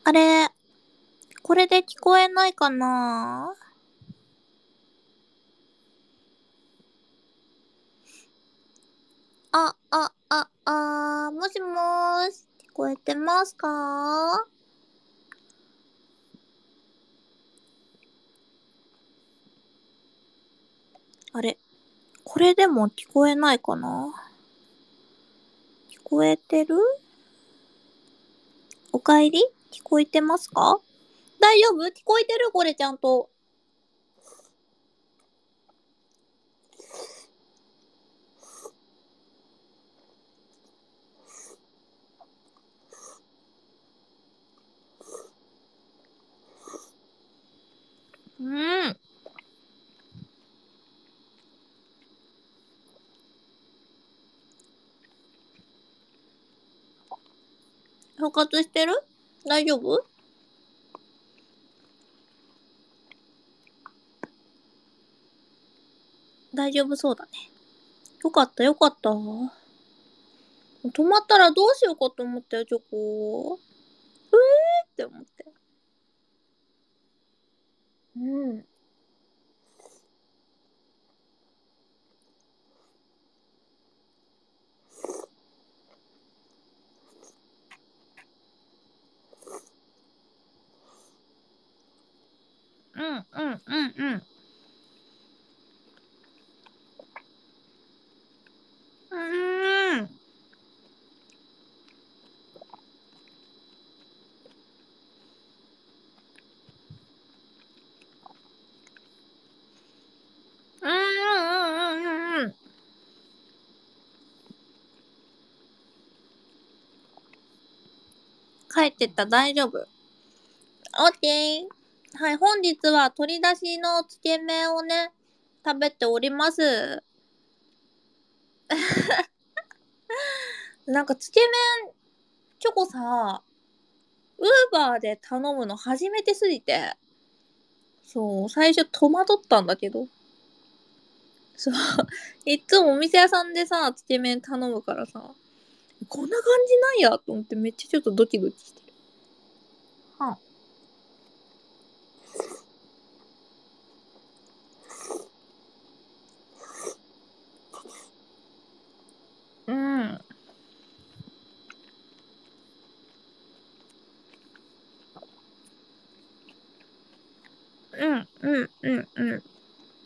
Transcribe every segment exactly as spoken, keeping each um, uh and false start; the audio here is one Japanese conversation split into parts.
あれ、これで聞こえないかな？あ、あ、あ、あー、もしもーし、聞こえてますか？あれ、これでも聞こえないかな？聞こえてる？おかえり？聞こえてますか？大丈夫？聞こえてる？これちゃんと。うん。復活してる？大丈夫？大丈夫そうだね。よかったよかった。止まったらどうしようかと思ったよ、チョコ。うえーって思って。うん。うんうんうんうん。うーん。うんうんうんうんうん。帰ってった、大丈夫。オッケー。はい、本日は鶏だしのつけ麺をね、食べております。なんかつけ麺、チョコさ、ウーバーで頼むの初めてすぎて、そう、最初戸惑ったんだけど、そう、いっつもお店屋さんでさ、つけ麺頼むからさ、こんな感じなんやと思ってめっちゃちょっとドキドキしてる。はうん。うん、うん、うん、うん。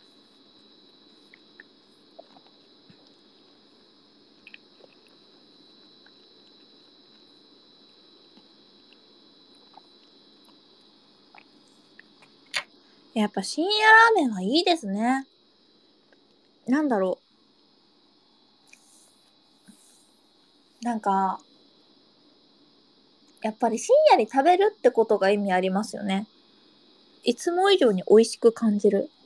やっぱ深夜ラーメンはいいですね。なんだろう。なんか、やっぱり深夜に食べるってことが意味ありますよね。いつも以上に美味しく感じる。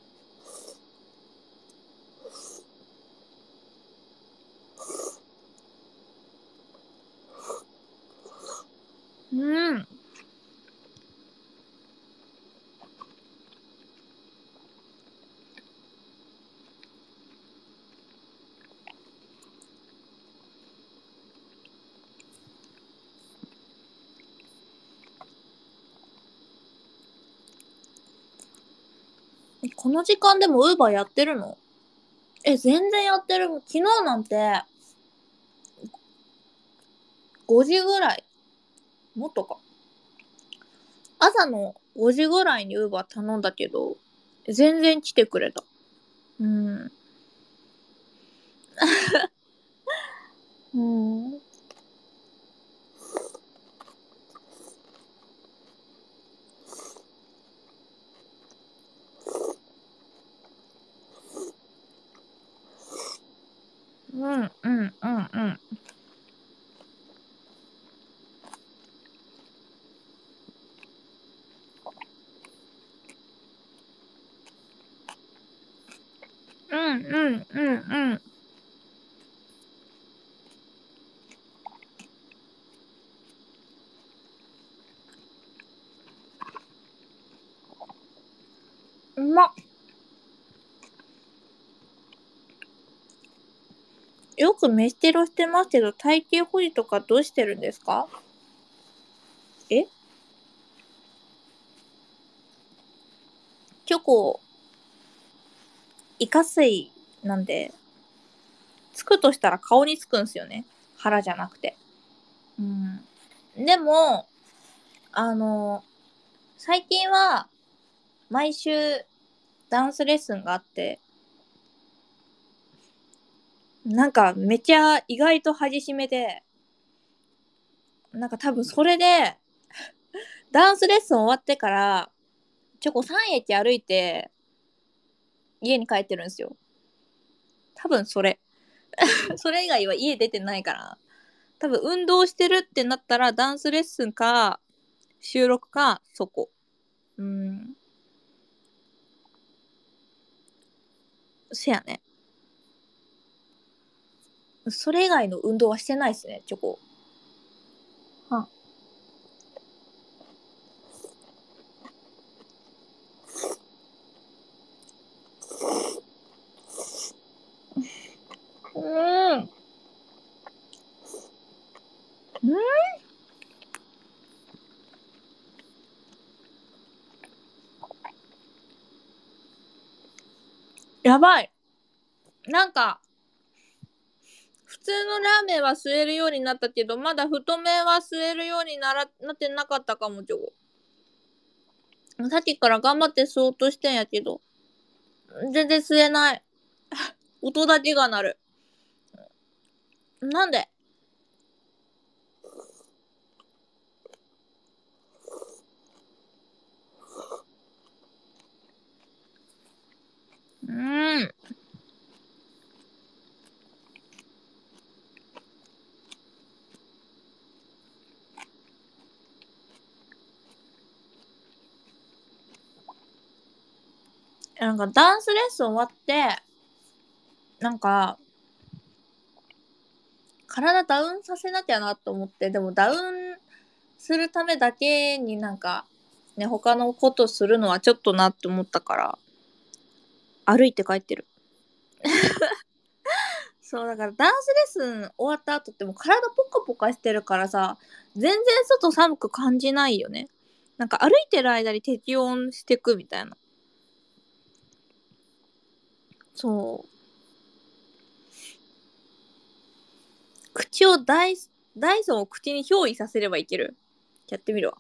うん。この時間でもウーバーやってるの？え、全然やってる。昨日なんてごじぐらい。もっとか。朝のごじぐらいにウーバー頼んだけど、全然来てくれた。うん。うん。うん、うん、うん、うん。うん、うん、うん、うん。うまっ。よく飯テロしてますけど、体型保持とかどうしてるんですか？えチョコ、イカ水なんで、つくとしたら顔につくんすよね。腹じゃなくて。うん。でも、あの、最近は、毎週、ダンスレッスンがあって、なんかめちゃ意外と激しめで、なんか多分それで、ダンスレッスン終わってから、チョコさん駅歩いて、家に帰ってるんですよ。多分それ。それ以外は家出てないから。多分運動してるってなったら、ダンスレッスンか、収録か、そこ。うん。せやね。それ以外の運動はしてないっすね、チョコ。はうーん。うんやばい。なんか、普通のラーメンは吸えるようになったけど、まだ太麺は吸えるようにならなってなかったかも、チョコ。さっきから頑張って吸おうとしてんやけど、全然吸えない。音だけが鳴る。なんで？うーん。なんかダンスレッスン終わって、なんか、体ダウンさせなきゃなと思って、でもダウンするためだけになんか、ね、他のことするのはちょっとなって思ったから、歩いて帰ってる。そう、だからダンスレッスン終わった後ってもう体ポカポカしてるからさ、全然外寒く感じないよね。なんか歩いてる間に適温してくみたいな。そう。口をダイ、ダイソンを口に憑依させればいける。やってみるわ。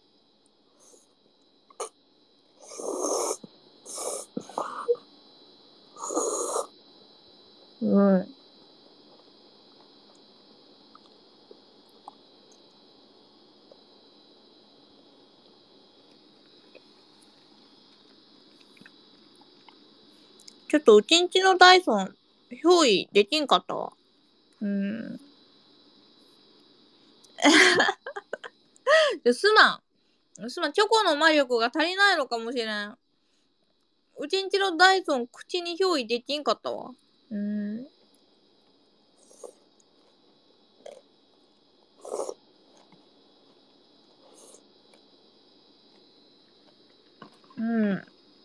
うん。ちょっとうちんちのダイソン、憑依できんかったわ。うん。すまん。すまん。チョコの魔力が足りないのかもしれん。うちんちのダイソン、口に憑依できんかったわ。うん。うん。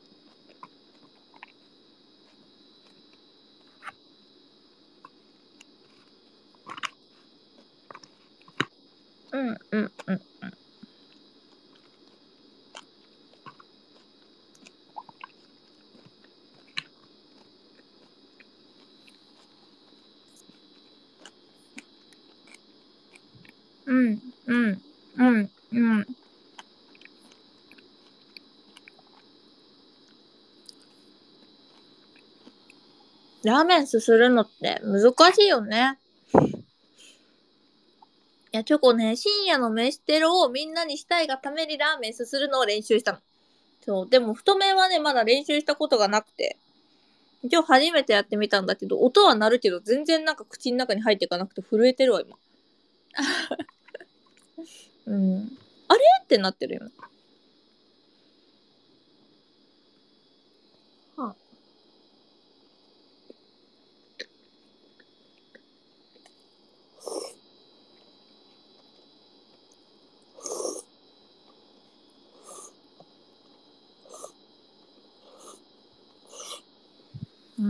うん、うん、うん。うん、うん、うん、うん。ラーメンすするのって難しいよね。いや、チョコね、深夜の飯テロをみんなにしたいがためにラーメンすするのを練習したの。そう。でも太麺はね、まだ練習したことがなくて。今日初めてやってみたんだけど、音は鳴るけど、全然なんか口の中に入っていかなくて震えてるわ、今。うん。あれってなってる今。はうん。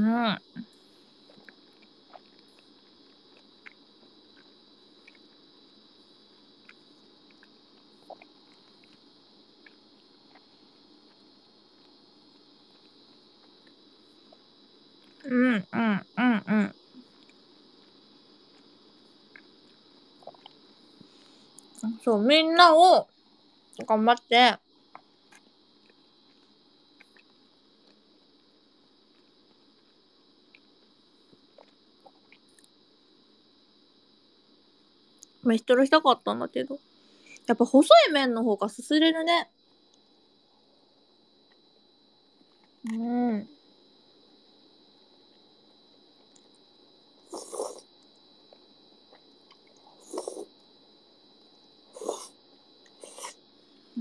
うんうんうんうん。そう、みんなを頑張って飯トレしたかったんだけど、やっぱ細い麺の方がすすれるね。うん。うん。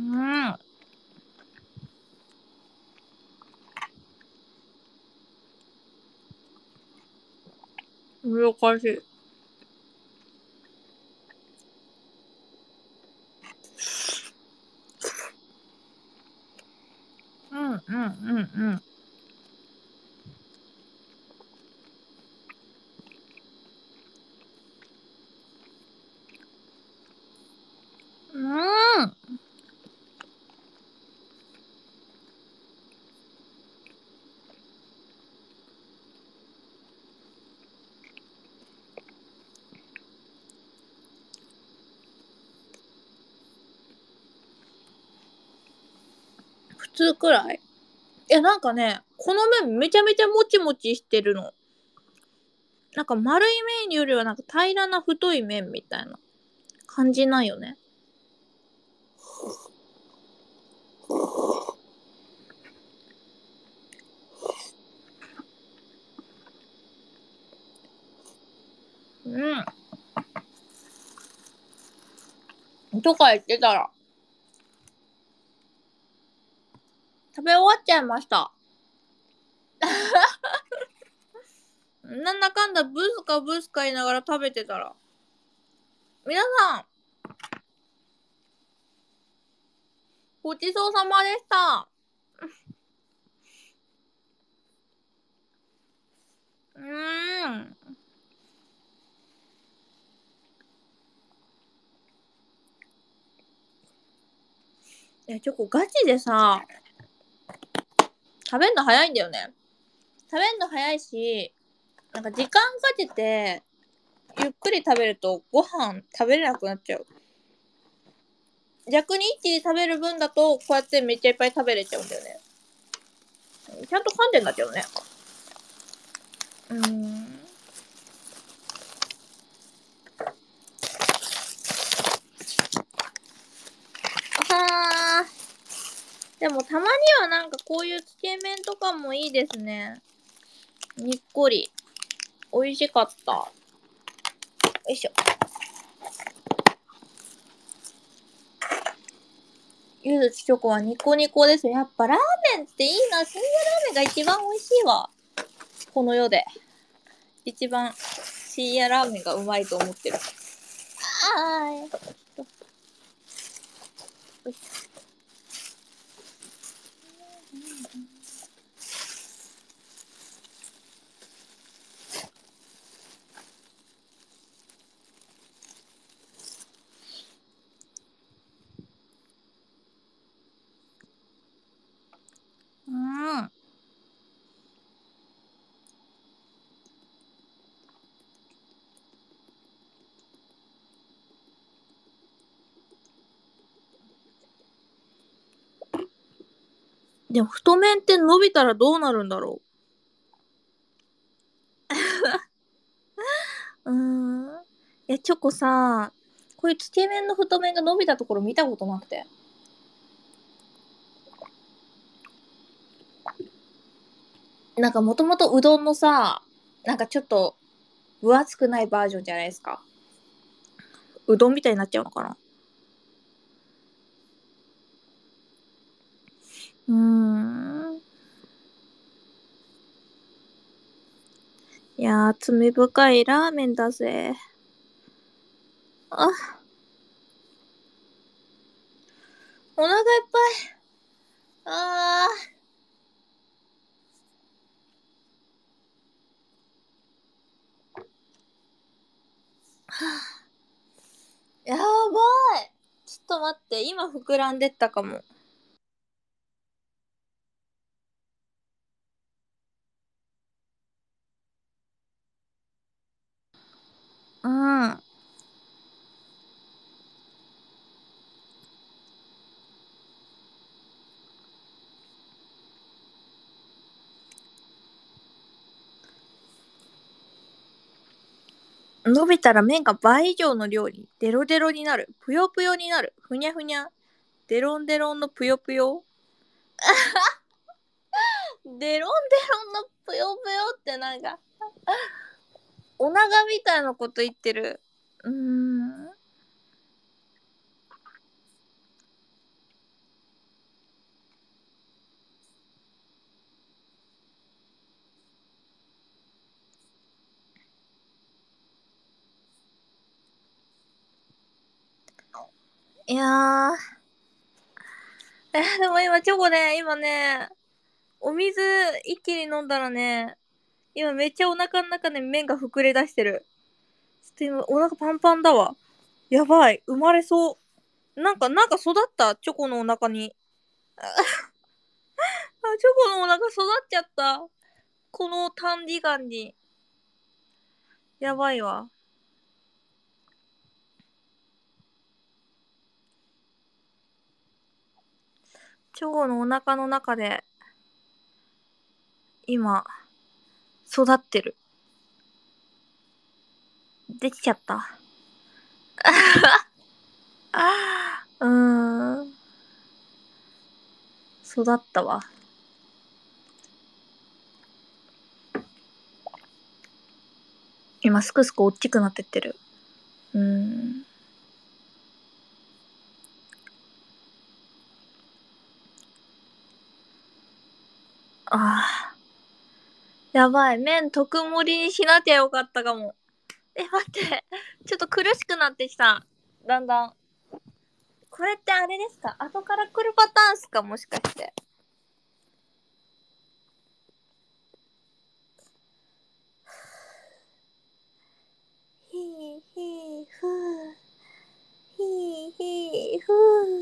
難しい。うんうんうんうん。うん。普通くらい。いや、なんかね、この麺めちゃめちゃもちもちしてるの。なんか丸い麺よりはなんか平らな太い麺みたいな感じなんよね。うん。とか言ってたら、食べ終わっちゃいました。なんだかんだブスかブスか言いながら食べてたら。皆さん、ごちそうさまでした。うーん。いや、チョコガチでさ、食べんの早いんだよね。食べんの早いし、なんか時間かけて、ゆっくり食べるとご飯食べれなくなっちゃう。逆に一気に食べる分だと、こうやってめっちゃいっぱい食べれちゃうんだよね。ちゃんと噛んでんだけどね。うーん。はー。でもたまにはなんかこういうつけ麺とかもいいですね。にっこり。美味しかった。よいしょ。ゆずきチョコはニコニコですよ。やっぱラーメンっていいな。深夜ラーメンが一番美味しいわ。この世で。一番深夜ラーメンがうまいと思ってる。あーい。うん。でも太麺って伸びたらどうなるんだろう。うーん。え、チョコさ、こういうつけ麺の太麺が伸びたところ見たことなくて。なんかもともとうどんのさ、なんかちょっと分厚くないバージョンじゃないですか。うどんみたいになっちゃうのかな。うーん。いやー、罪深いラーメンだぜ。あ、お腹いっぱい。あー、やばい。ちょっと待って、今膨らんでったかも。 うん。伸びたら麺が倍以上の量にデロデロになる。ぷよぷよになる。ふにゃふにゃ。デロンデロンのぷよぷよ。デロンデロンのぷよぷよってなんか、おながみたいなこと言ってる。うーん。いやー。え、でも今チョコね、今ね、お水一気に飲んだらね、今めっちゃお腹の中で麺が膨れ出してる。ちょっと今お腹パンパンだわ。やばい。生まれそう。なんか、なんか育ったチョコのお腹に。あ、チョコのお腹育っちゃった。この短時間に。やばいわ。チョコのお腹の中で、今、育ってる。できちゃった。うーん。育ったわ。今すくすく大きくなってってる。うーん。ああ。やばい。麺特盛りにしなきゃよかったかも。え、待って。ちょっと苦しくなってきた。だんだん。これってあれですか？後から来るパターンっすか？もしかして。ひーひーふー。ひーひーふ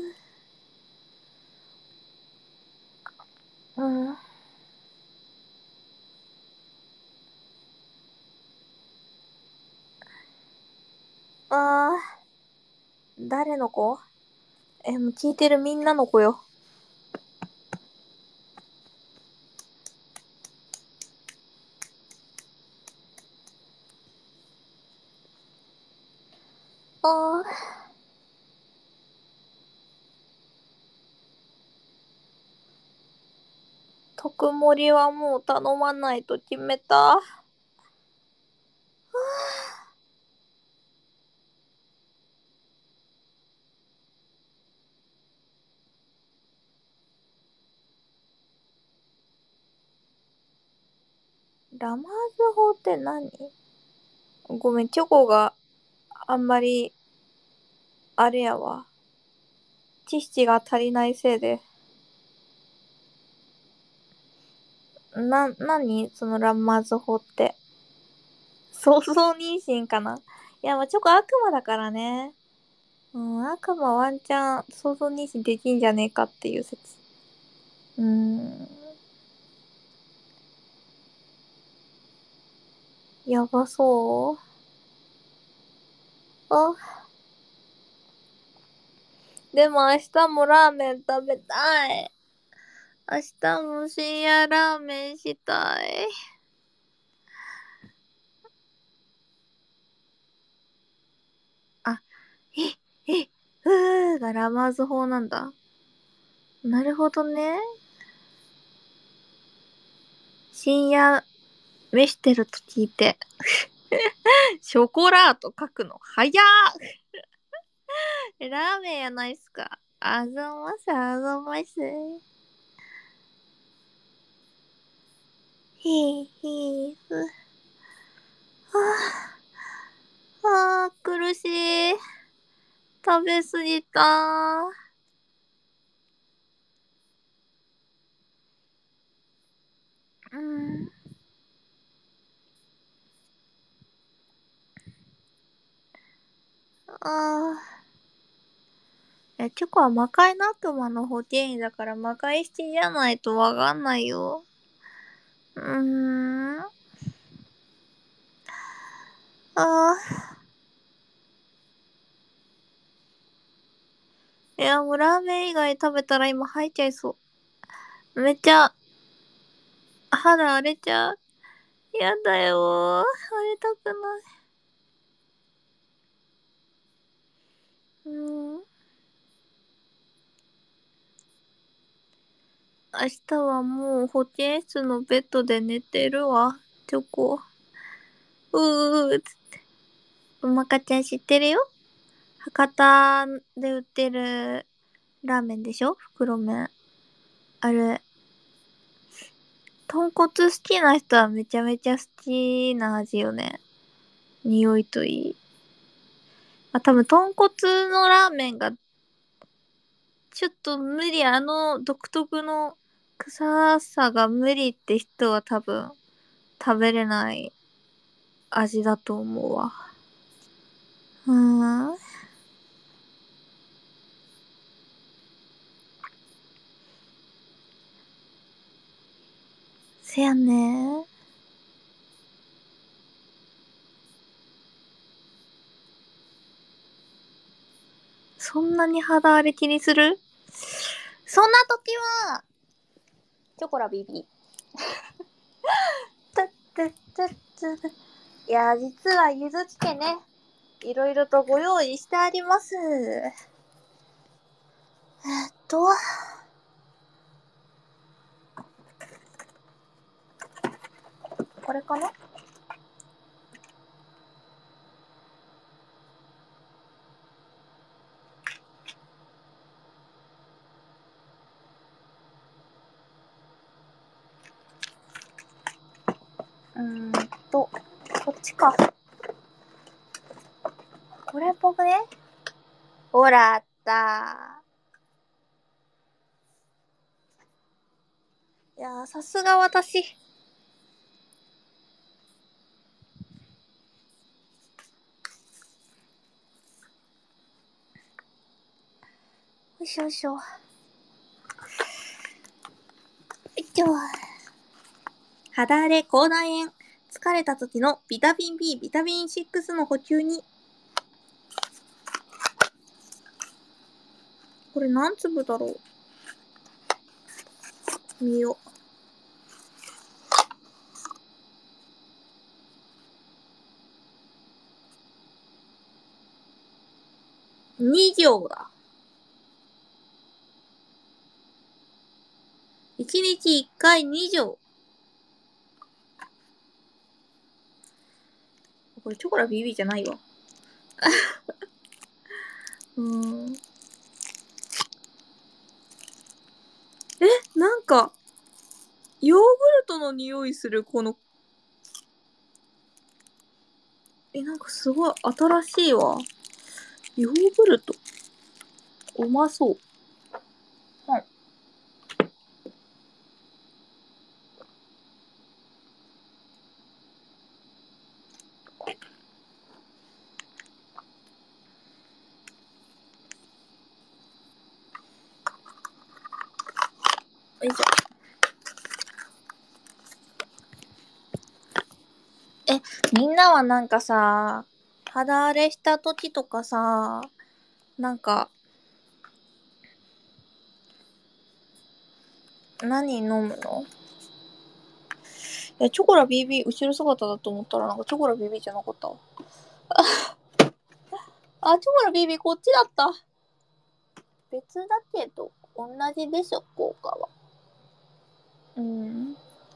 ー。うん。あー。誰の子？え、もう聞いてるみんなの子よ。あー。特盛りはもう頼まないと決めた。ラマーズ法って何？ごめん、チョコがあんまり、あれやわ。知識が足りないせいで。な、なにそのラマーズ法って。想像妊娠かな？いや、まあ、チョコ悪魔だからね。うん、悪魔ワンチャン想像妊娠できんじゃねえかっていう説。うーん。やばそう。あ、でも明日もラーメン食べたい。明日も深夜ラーメンしたい。あ、え、え、ふーがラマーズ法なんだ。なるほどね。深夜飯してると聞いて。ショコラート書くの早っ。ラーメンやないっすか。あざます、あざます。ひーひーふ。はぁ、あー、苦しい。食べすぎたー。うん。あー。え、チョコは魔界の悪魔の保健医だから魔界七じゃないとわかんないよ。うーん。あー。 もラーメン以外食べたら今吐いちゃいそう。めっちゃ肌荒れちゃう。やだよー。荒れたくない。うーん。明日はもう保健室のベッドで寝てるわ。チョコ。うーつって。うまかちゃん知ってるよ。博多で売ってるラーメンでしょ、袋麺。あれ。豚骨好きな人はめちゃめちゃ好きな味よね。匂いといい。あ、多分豚骨のラーメンがちょっと無理、あの独特の臭さが無理って人は多分食べれない味だと思うわ。うーん。せやね。そんなに肌荒れ気にする？そんな時は、チョコラビビ。たったったった。いや、実はゆずつけね、いろいろとご用意してあります。えっと、これかな？うーんと、こっちか。これっぽくね？ほら、あった。いやー、さすが私。よいしょよいしょ。よいしょ。肌荒れ、口内炎。疲れた時のビタミン B、ビタミンシックスの補給に。これ何粒だろう。見よう。に錠だ。いちにちいっかいに錠。これチョコラ ビービー じゃないわ。うーん。え、なんか、ヨーグルトの匂いする、この。え、なんかすごい新しいわ。ヨーグルト。うまそう。はい。よいしょ。え、みんなはなんかさ、肌荒れした時とかさ、なんか、何飲むの？え、チョコラ ビービー 後ろ姿だと思ったらなんかチョコラ ビービー じゃなかったわ。あ、チョコラ ビービー こっちだった。別だけど、同じでしょ、効果は。うん。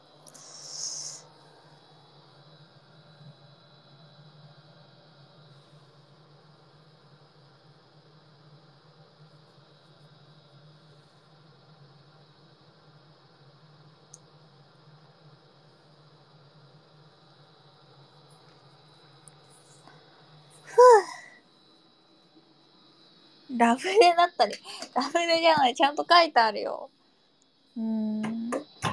ラフレだったり。ラフレじゃない、ちゃんと書いてあるよ。うーん。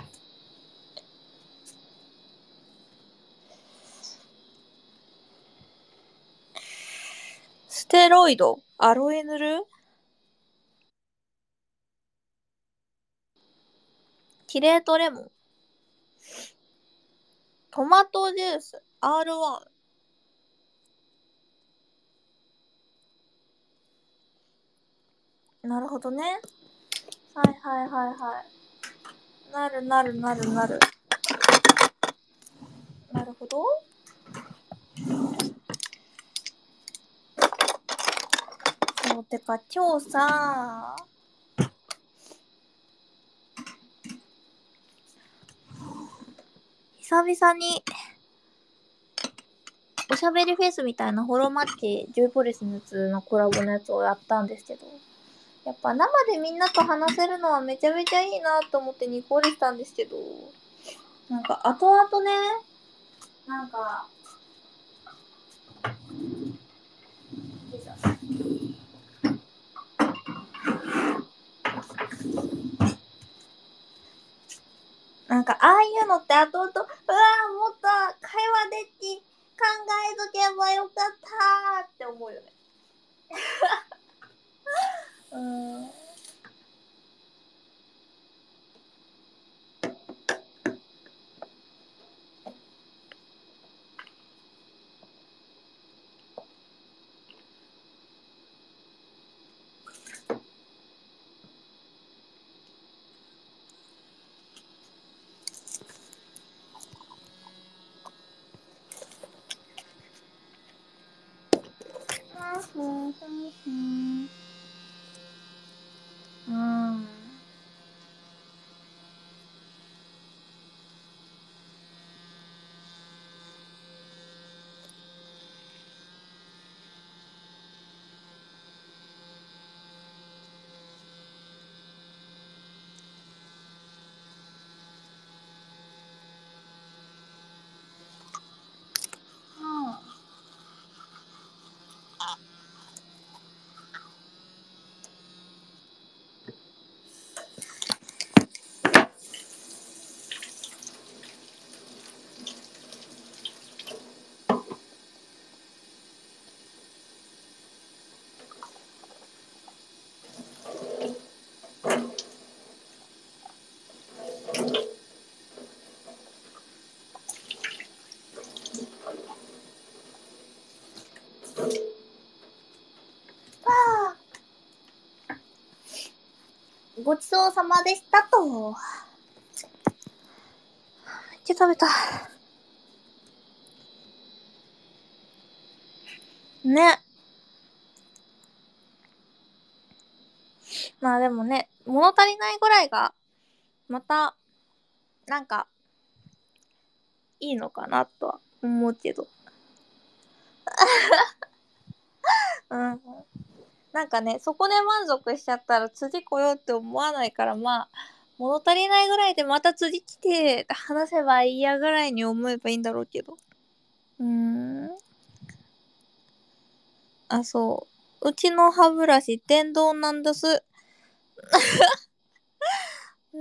ステロイド、アロエ塗る？キレートレモン、トマトジュース、アールワン。 なるほどね。はいはいはいはい。なるなるなるなる。なるほど。そう、てか今日さ、久々におしゃべりフェスみたいなホロマッチジューポリスのやつのコラボのやつをやったんですけど、やっぱ生でみんなと話せるのはめちゃめちゃいいなと思ってニコリしたんですけど、なんか後々ね、なんかなんかああいうのって後々、うわーもっと会話でき考えとけばよかったーって思うよね。うーん。うん。ごちそうさまでしたと。めっちゃ食べた。ね。まあでもね、物足りないぐらいが、また、なんか、いいのかなとは思うけど。うん。なんかね、そこで満足しちゃったら次来ようって思わないから、まあ、物足りないぐらいでまた次来て話せばいいやぐらいに思えばいいんだろうけど。うーん。あ、そう。うちの歯ブラシ電動なんです。うん。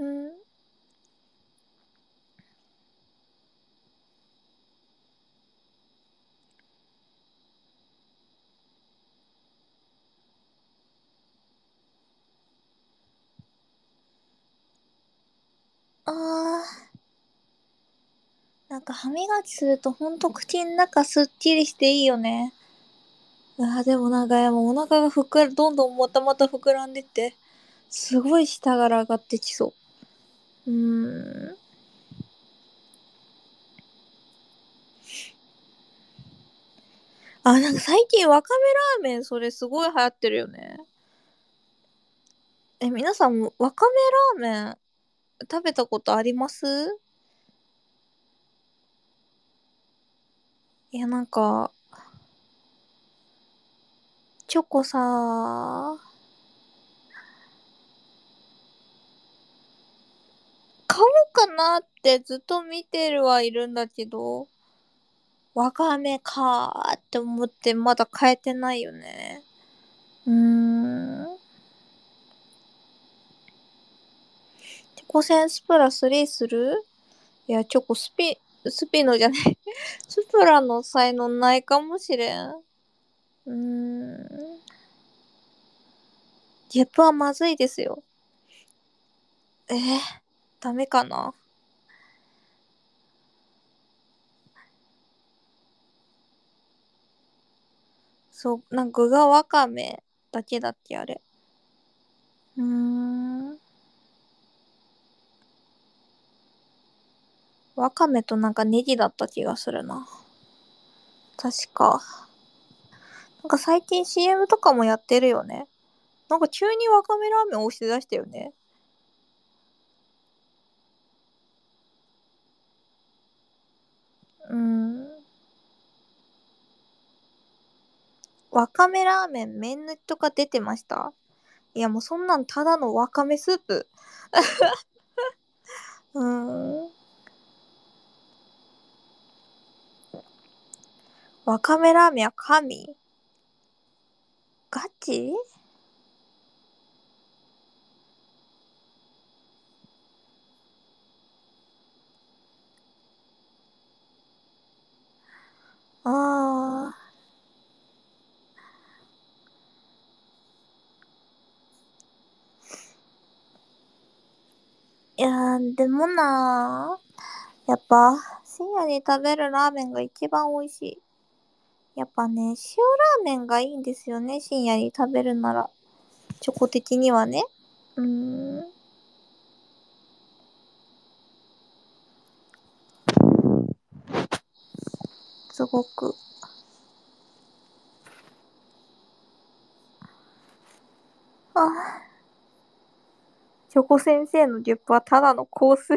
あー。なんか歯磨きするとほんと口ん中すっきりしていいよね。あーでもなんかもうお腹が膨ら、どんどんまたまた膨らんでって、すごい下から上がってきそう。うーん。あ、なんか最近わかめラーメンそれすごい流行ってるよね。え、皆さんもわかめラーメン食べたことあります？いや、なんか、チョコさー、買おうかなってずっと見てるはいるんだけど、わかめかーって思ってまだ買えてないよね。うーん。チョコセンスプラスリーする？いや、チョコスピ、スピノじゃない。スプラの才能ないかもしれん。うーん。ゲップはまずいですよ。えー、ダメかな。そう、なんか具がわかめだけだっけ、あれ。 うーん。わかめとなんかネギだった気がするな。確か。なんか最近 シーエム とかもやってるよね。なんか急にわかめラーメン押し出したよね。うーん。わかめラーメン、麺抜きとか出てました？いやもうそんなんただのわかめスープ。うーん。わかめラーメンは神？ガチ？ああ。いやー、でもなー。やっぱ、深夜に食べるラーメンが一番美味しい。やっぱね、塩ラーメンがいいんですよね、深夜に食べるなら。チョコ的にはね。うーん。すごく。あ、チョコ先生のギュップはただの香水。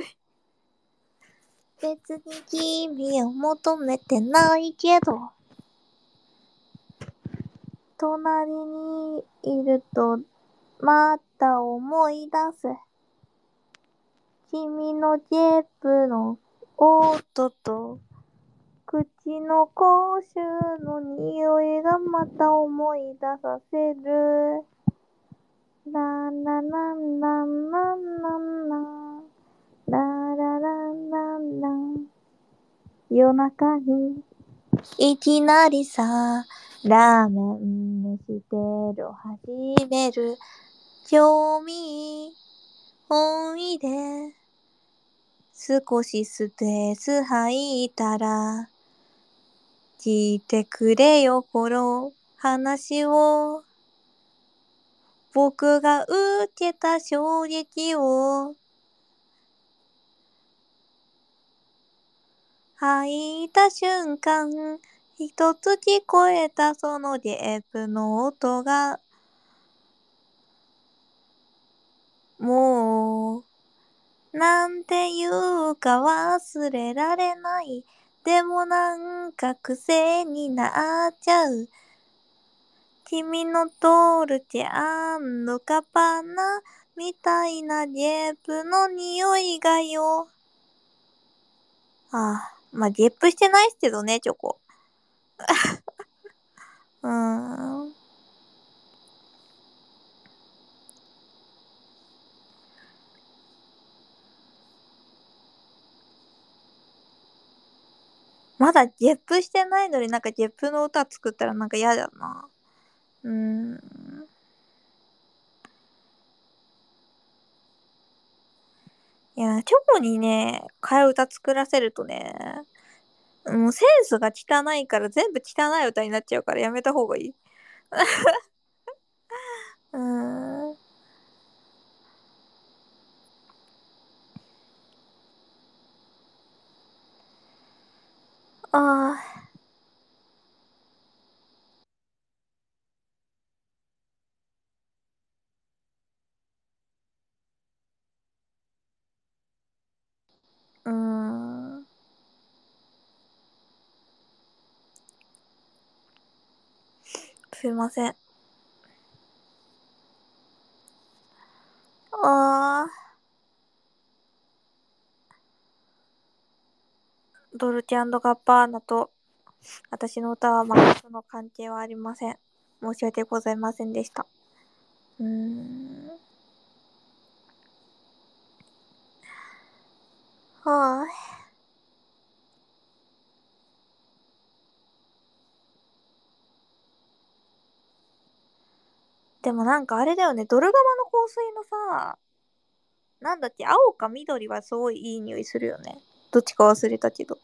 別に君を求めてないけど、隣にいるとまた思い出す。君のジェップの音と口の口臭の匂いがまた思い出させる。ララララララララララララ。夜中にいきなりさ、ラーメン飯テロ始める。興味本位で少しスペース入ったら、聞いてくれよこの話を。僕が受けた衝撃を。吐いた瞬間、一つ聞こえたそのゲープの音が、もう、なんていうか忘れられない。でもなんか癖になっちゃう。君のドルチェガッパーナみたいなゲープの匂いがよ。ああ、まあ、ゲップしてないっすけどね、チョコ。うーん。まだゲップしてないのになんかゲップの歌作ったらなんか嫌だな。うーん。いや、チョコにね、替え歌作らせるとね、もうセンスが汚いから全部汚い歌になっちゃうからやめた方がいい。うーん。ああ、うーん。すいません。ああ、ドルチェガッパーナと私の歌は全くの関係はありません。申し訳ございませんでした。うーん。はぁ。でもなんかあれだよね、ドルガマの香水のさ、なんだっけ、青か緑はすごいいい匂いするよね。どっちか忘れたけど。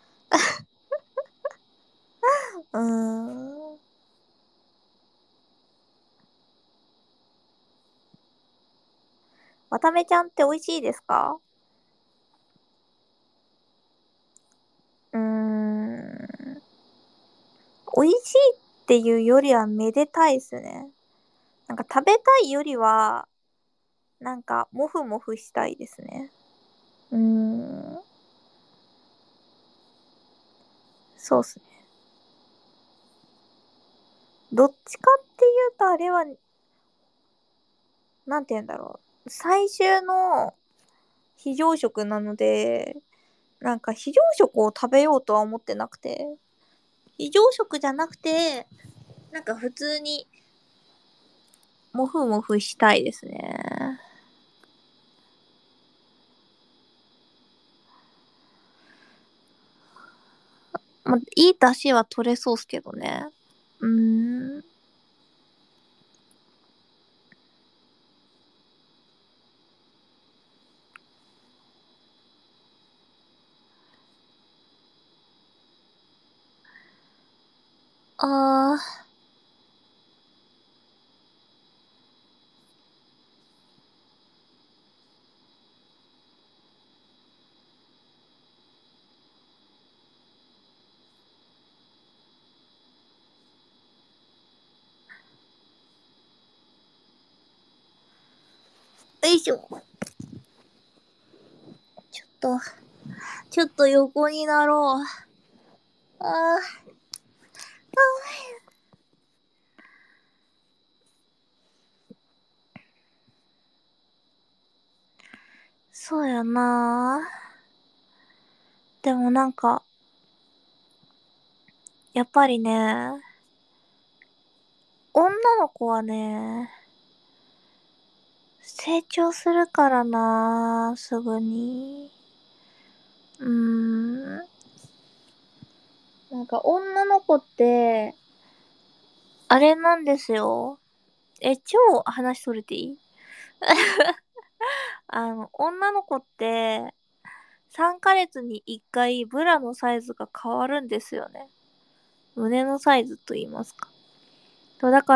うーん。 わためちゃんって美味しいですか？うーん。美味しいっていうよりはめでたいっすね。なんか食べたいよりは、なんかもふもふしたいですね。うーん。そうっすね。どっちかっていうとあれは、なんて言うんだろう。最終の非常食なので、なんか非常食を食べようとは思ってなくて、非常食じゃなくて、なんか普通にもふもふしたいですね。まあ、いい出汁は取れそうっすけどね。うーん。あー、よいしょ。ちょっと、ちょっと横になろう。あー、そうやな。でもなんか、やっぱりね、女の子はね、成長するからな、すぐに。うーん。なんか女の子って、あれなんですよ。え、超話それていい？あの、女の子って、さんかげつにいっかいブラのサイズが変わるんですよね。胸のサイズと言いますか。そうだから、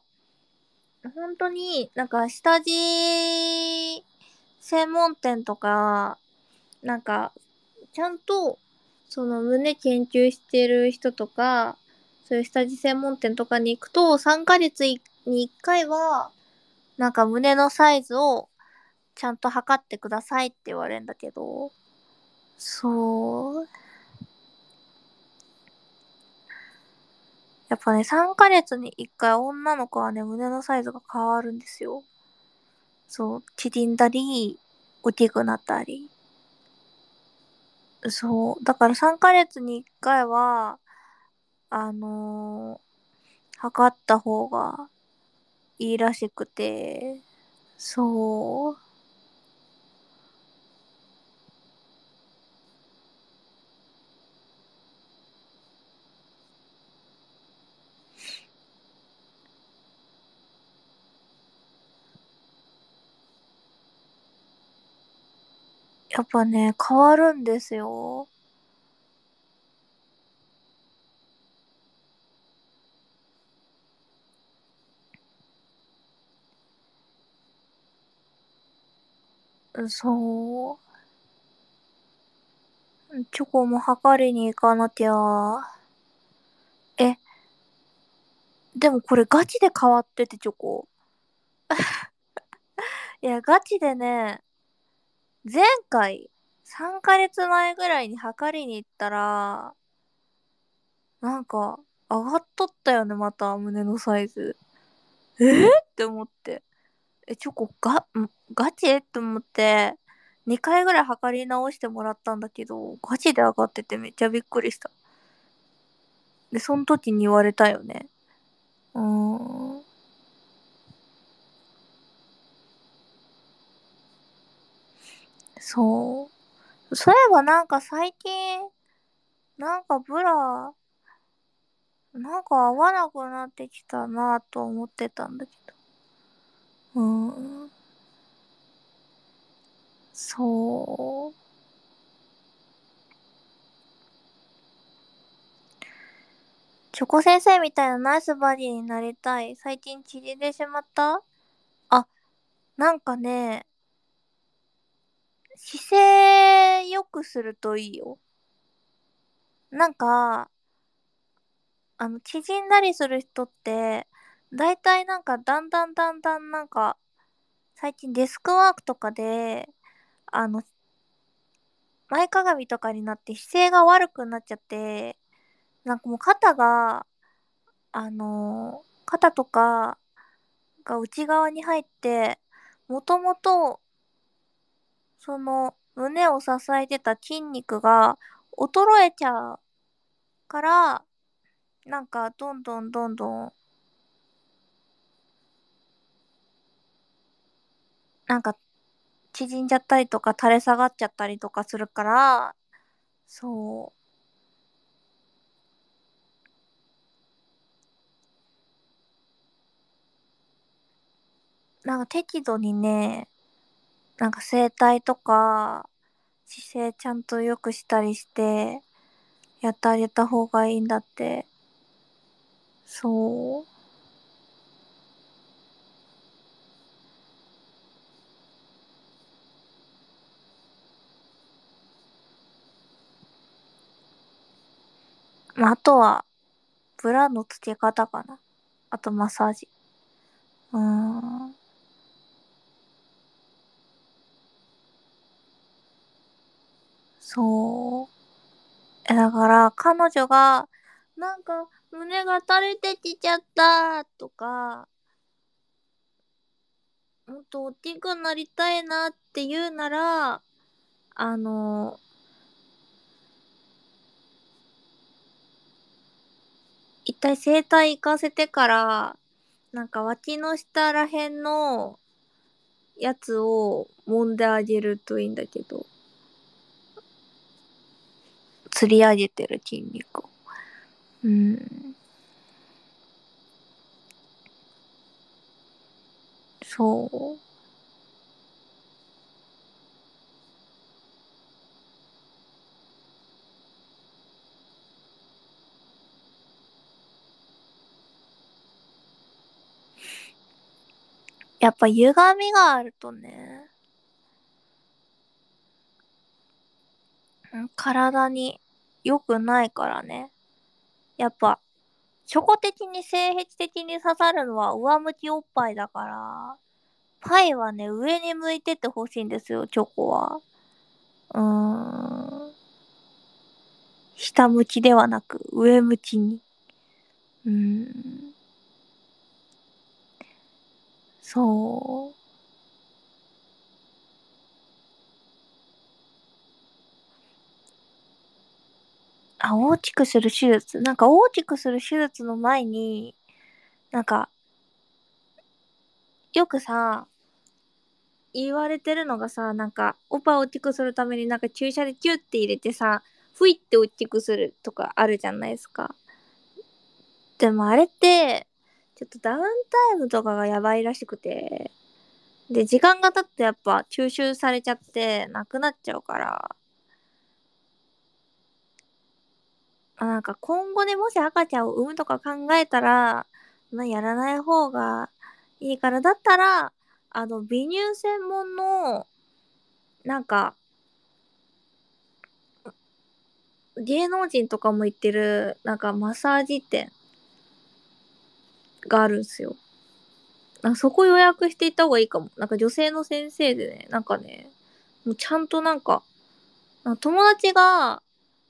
本当になんか下地専門店とか、なんか、ちゃんと、その胸研究してる人とか、そういう下地専門店とかに行くと、さんかげつにいっかいは、なんか胸のサイズをちゃんと測ってくださいって言われるんだけど、そう。やっぱね、さんかげつにいっかい女の子はね、胸のサイズが変わるんですよ。そう、縮んだり、大きくなったり。そう、だからさんかげつにいっかいは、あのー測った方がいいらしくて、そう。やっぱね、変わるんですよ。そう。チョコも測りに行かなきゃ。え、でもこれガチで変わってて、チョコ。いや、ガチでね、前回、さんかげつまえぐらいに測りに行ったら、なんか、上がっとったよね、また、胸のサイズ。えー、って思って。え、チョコ、が、んガチって思って、にかいぐらい測り直してもらったんだけど、ガチで上がっててめっちゃびっくりした。で、その時に言われたよね。うーん。そう。そういえばなんか最近、なんかブラ、なんか合わなくなってきたなと思ってたんだけど。うーん。そう。チョコ先生みたいなナイスバディになりたい。最近縮んでしまった？あ、なんかね、 姿勢良くするといいよ。なんか、あの、縮んだりする人って、だいたいなんか、だんだんだんだんなんか、最近デスクワークとかで、あの、前かがみとかになって姿勢が悪くなっちゃって、なんかもう肩が、あの、肩とかが内側に入って、もともと、その、胸を支えてた筋肉が衰えちゃうから、なんか、どんどんどんどん、なんか、縮んじゃったりとか垂れ下がっちゃったりとかするから、そう。なんか適度にね、なんか整体とか、姿勢ちゃんと良くしたりして、やってあげた方がいいんだって。そう。まあ、あとは、ブラの付け方かな。あと、マッサージ。うーん。そう。えだから、彼女が、なんか、胸が垂れてきちゃったとか、もっと大きくなりたいなって言うなら、あの、一体整体行かせてから、なんか脇の下らへんのやつを揉んであげるといいんだけど、釣り上げてる筋肉を。うん。そう。やっぱ歪みがあるとね、うん体に良くないからね。やっぱ、初歩的に性癖的に刺さるのは上向きおっぱいだから、パイはね、上に向いててほしいんですよ、チョコは。うーん。下向きではなく、上向きに。うーん。そう。あ、大きくする手術。なんか大きくする手術の前に、なんか、よくさ、言われてるのがさ、なんか、おっぱいを大きくするためになんか注射でキュッて入れてさ、ふいって大きくするとかあるじゃないですか。でもあれって、ちょっとダウンタイムとかがやばいらしくて、で、時間が経ってやっぱ吸収されちゃってなくなっちゃうから、あなんか今後でもし赤ちゃんを産むとか考えたら、まあ、やらない方がいいから、だったら、あの、美乳専門の、なんか、芸能人とかも行ってる、なんかマッサージ店があるんすよ。なんかそこ予約していった方がいいかも。なんか女性の先生でね、なんかね、もうちゃんとなんか、なんか友達が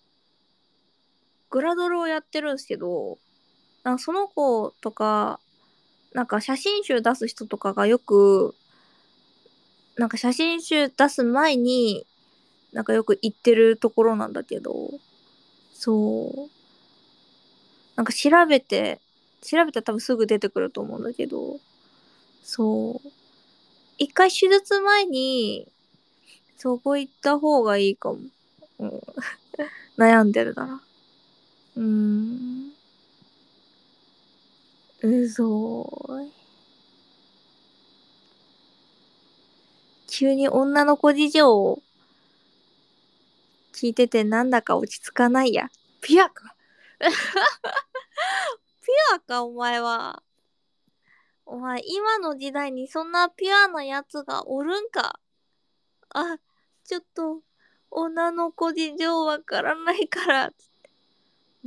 グラドルをやってるんですけど、なんかその子とか、なんか写真集出す人とかがよく、なんか写真集出す前に、なんかよく行ってるところなんだけど、そう。なんか調べて、調べたら多分すぐ出てくると思うんだけど、そう。一回手術前に、そこ行った方がいいかも。うん、悩んでるなら。うーん。うそー。急に女の子事情を聞いててなんだか落ち着かないや。ピュアか。ピュアか、お前は。お前、今の時代にそんなピュアなやつがおるんか。あ、 ちょっと女の子事情わからないからつって。うん。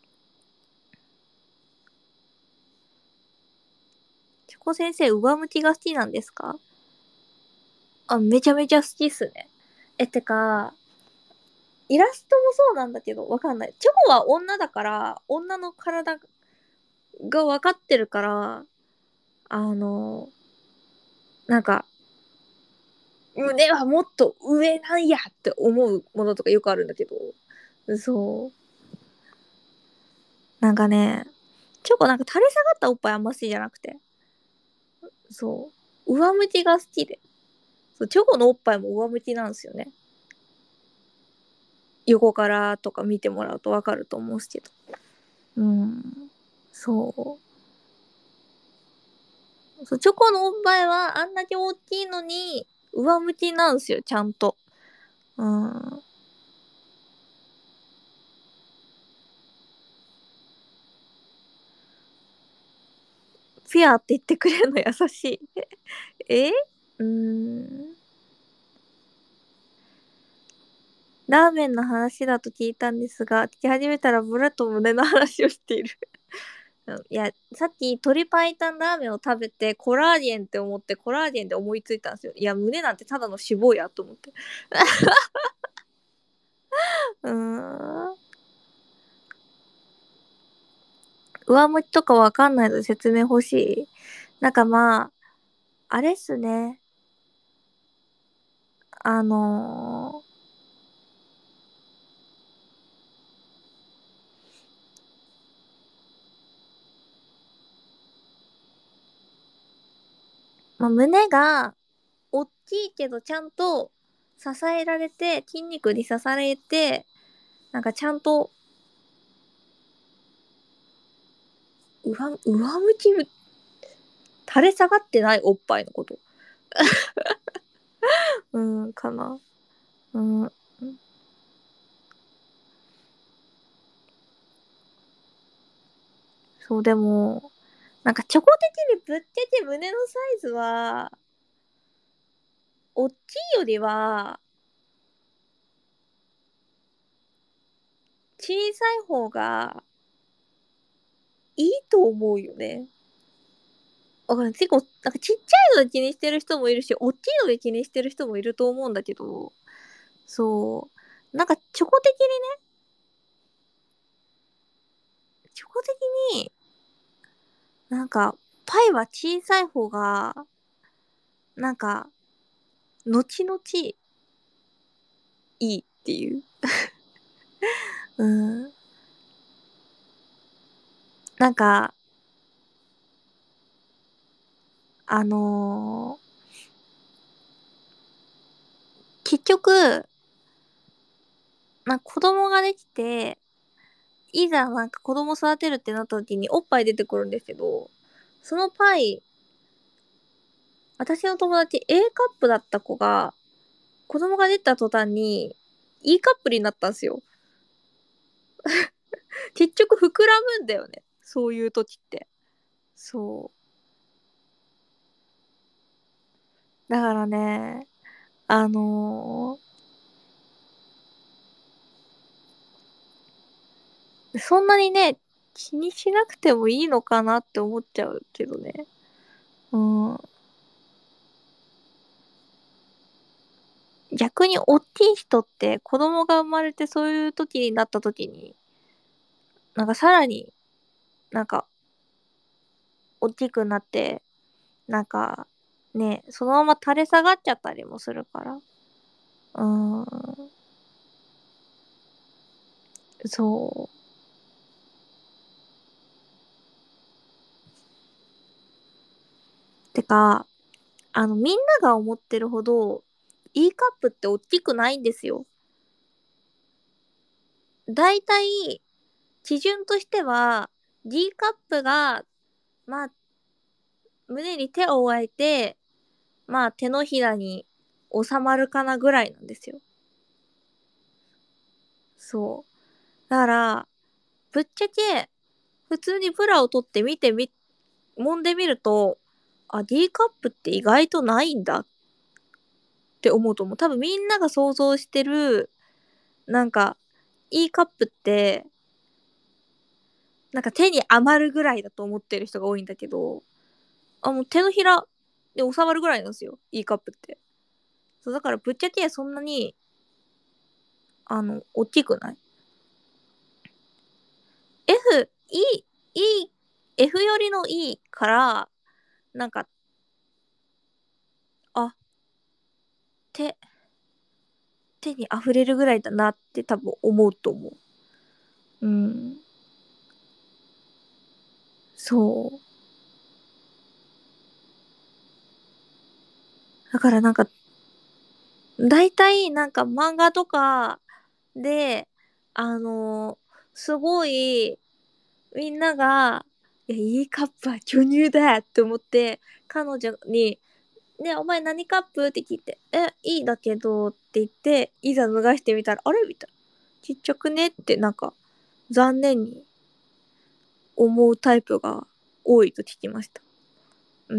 チョコ先生、上向きが好きなんですか？あ、めちゃめちゃ好きっすね。え、てか、イラストもそうなんだけど、わかんない。チョコは女だから、女の体がわかってるから、あの、なんか、胸はもっと上なんやって思うものとかよくあるんだけど、そう。なんかね、チョコなんか垂れ下がったおっぱいあんま好きじゃなくて、そう。上向きが好きで。そう、チョコのおっぱいも上向きなんですよね。横からとか見てもらうとわかると思うんすけど。うん。そう。そう、チョコのおっぱいはあんだけ大きいのに、上向きなんすよ、ちゃんと。うん。フィアって言ってくれるの優しい。えうーん。ラーメンの話だと聞いたんですが、聞き始めたらブラと胸の話をしている。いや、さっき鶏白湯ラーメンを食べてコラーゲンって思ってコラーゲンで思いついたんですよ。いや、胸なんてただの脂肪やと思って。うーん。上向きとかわかんないので説明欲しい。なんかまあ、あれっすね。あのーまあ、胸が大きいけどちゃんと支えられて、筋肉に支えられて、なんかちゃんと上、上向き、垂れ下がってないおっぱいのこと。うん、かな。うん。そう、でも、なんかチョコ的にぶっちゃけ胸のサイズは、大きいよりは、小さい方がいいと思うよね。わかんない。結構、なんかちっちゃいので気にしてる人もいるし、大きいので気にしてる人もいると思うんだけど、そう。なんかチョコ的にね、チョコ的に、なんか、パイは小さい方が、なんか、後々いいっていう。うん。なんか、あのー結局、まあ、子供ができて、いざなんか子供育てるってなった時におっぱい出てくるんですけど、そのパイ、私の友達 A カップだった子が、子供が出た途端に E カップになったんですよ。結局膨らむんだよね。そういう時って。そう。だからね、あのーそんなにね、気にしなくてもいいのかなって思っちゃうけどね。うん。逆に大きい人って子供が生まれてそういう時になった時に、なんかさらになんか大きくなって、なんかね、そのまま垂れ下がっちゃったりもするから。うーん、そう。てか、あの、みんなが思ってるほど、E カップって大きくないんですよ。だいたい、基準としては、D カップが、まあ、胸に手を置いて、まあ、手のひらに収まるかなぐらいなんですよ。そう。だから、ぶっちゃけ、普通にブラを取って見てみ、揉んでみると、あ、D カップって意外とないんだっって思うと思う。多分みんなが想像してるなんかいいカップってなんか手に余るぐらいだと思ってる人が多いんだけど、あ、もう手のひらで収まるぐらいなんですよ、いいカップって。そうだからぶっちゃけそんなにあの大きくない。 F、E、E、F よりの E からなんかあ手手に溢れるぐらいだなって多分思うと思う。うん。そう。だからなんか、大体なんか漫画とかで、あのすごい、みんなが、いや、いいカップは巨乳だって思って、彼女に、ね、お前何カップって聞いて、え、いいだけどって言って、いざ脱がしてみたら、あれみたいな。ちっちゃくねってなんか、残念に思うタイプが多いと聞きました。うん。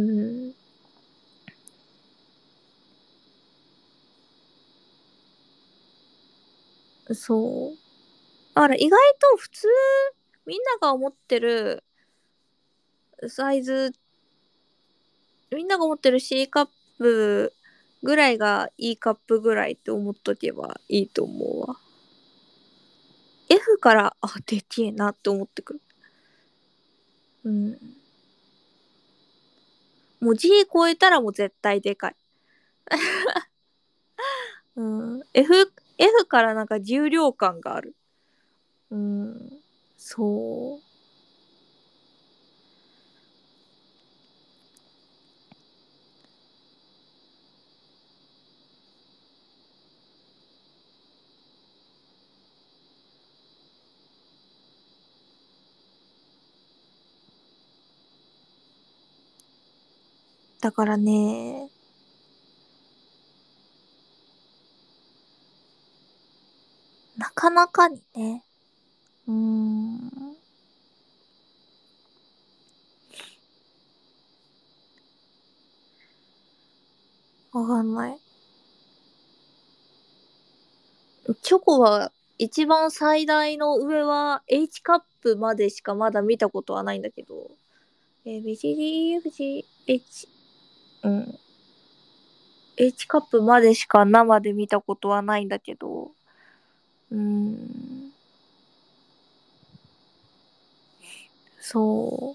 そう。だから意外と普通、みんなが思ってるサイズ、みんなが思ってる C カップぐらいが E カップぐらいって思っとけばいいと思うわ。F から、あ、でけえなって思ってくる。うん。もう G 超えたらもう絶対でかい。うん。F、F からなんか重量感がある。うん。そう。だからね、なかなかにね。うーん。わかんない。チョコは一番最大の上は H カップまでしかまだ見たことはないんだけど、えー、ビジリー、ビジ、H、うん。H カップまでしか生で見たことはないんだけど、うーん、そう。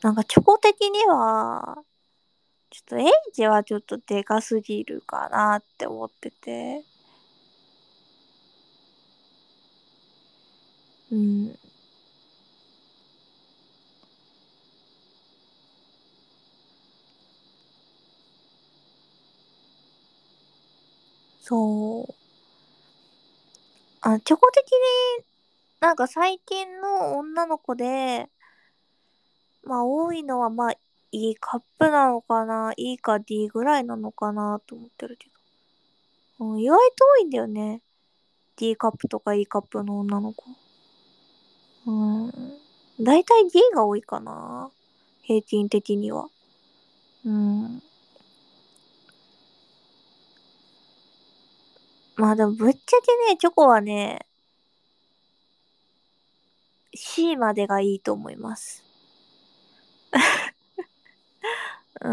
なんかチョコ的には、ちょっと H はちょっとでかすぎるかなって思ってて、うん、そう。あ、チョコ的になんか最近の女の子で、まあ多いのはまあ E カップなのかな ?E か D ぐらいなのかなと思ってるけど。うん、意外と多いんだよね。D カップとか E カップの女の子。うん。だいたい D が多いかな。平均的には。うん。まあでもぶっちゃけね、チョコはね、C までがいいと思います。うん。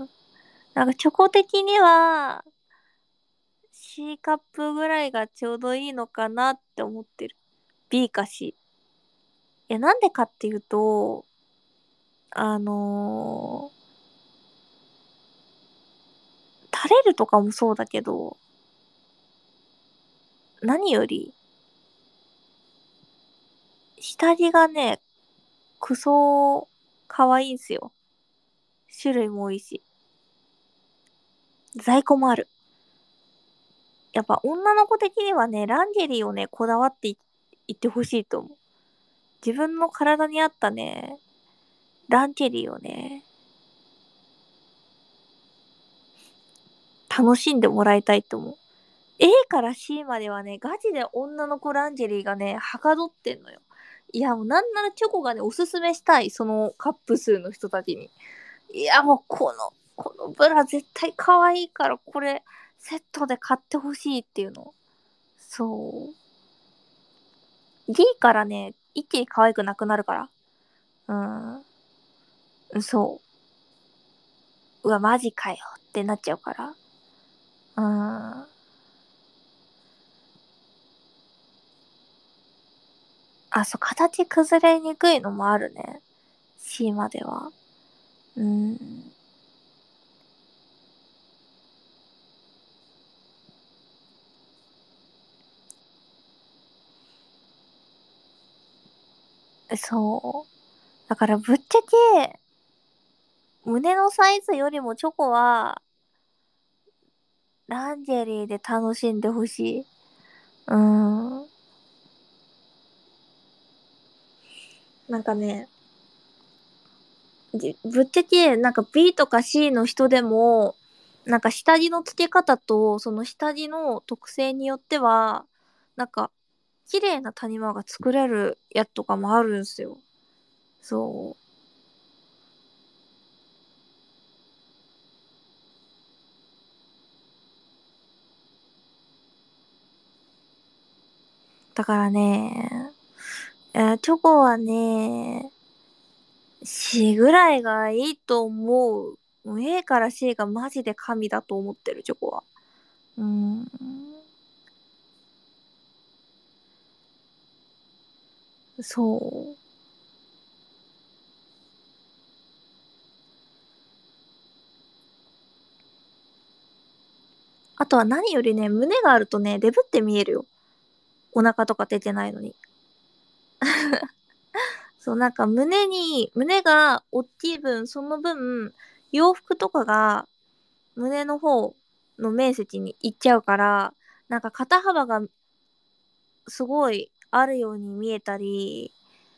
なんかチョコ的には C カップぐらいがちょうどいいのかなって思ってる。B か C。いや、なんでかっていうと、あのー、垂れるとかもそうだけど、何より、下着がね、クソ、可愛いんすよ。種類も多いし。在庫もある。やっぱ女の子的にはね、ランジェリーをね、こだわってい、いってほしいと思う。自分の体に合ったね、ランジェリーをね、楽しんでもらいたいと思う。A から C まではね、ガチで女の子ランジェリーがね、はかどってんのよ。いや、もうなんならチョコがね、おすすめしたい。そのカップ数の人たちに。いや、もうこの、このブラ絶対可愛いから、これ、 セットで買ってほしいっていうの。そう。D からね、一気に可愛くなくなるから。うん。そう。うわ、マジかよってなっちゃうから。うん。あ、そう、形崩れにくいのもあるね。C までは。うん。そう。だからぶっちゃけ、胸のサイズよりもチョコは、ランジェリーで楽しんでほしい。うん。なんかね、ぶっちゃけ、なんか B とか C の人でも、なんか下地の付け方と、その下地の特性によっては、なんか、綺麗な谷間が作れるやつとかもあるんすよ。そう。だからね、えーチョコはね、C ぐらいがいいと思う。もう A から C がマジで神だと思ってる、チョコは。うーん。そう。あとは何よりね、胸があるとね、デブって見えるよ。お腹とか出てないのに。そう、なんか胸に、胸が大きい分、その分、洋服とかが胸の方の面積に行っちゃうから、なんか肩幅がすごいあるように見えたり、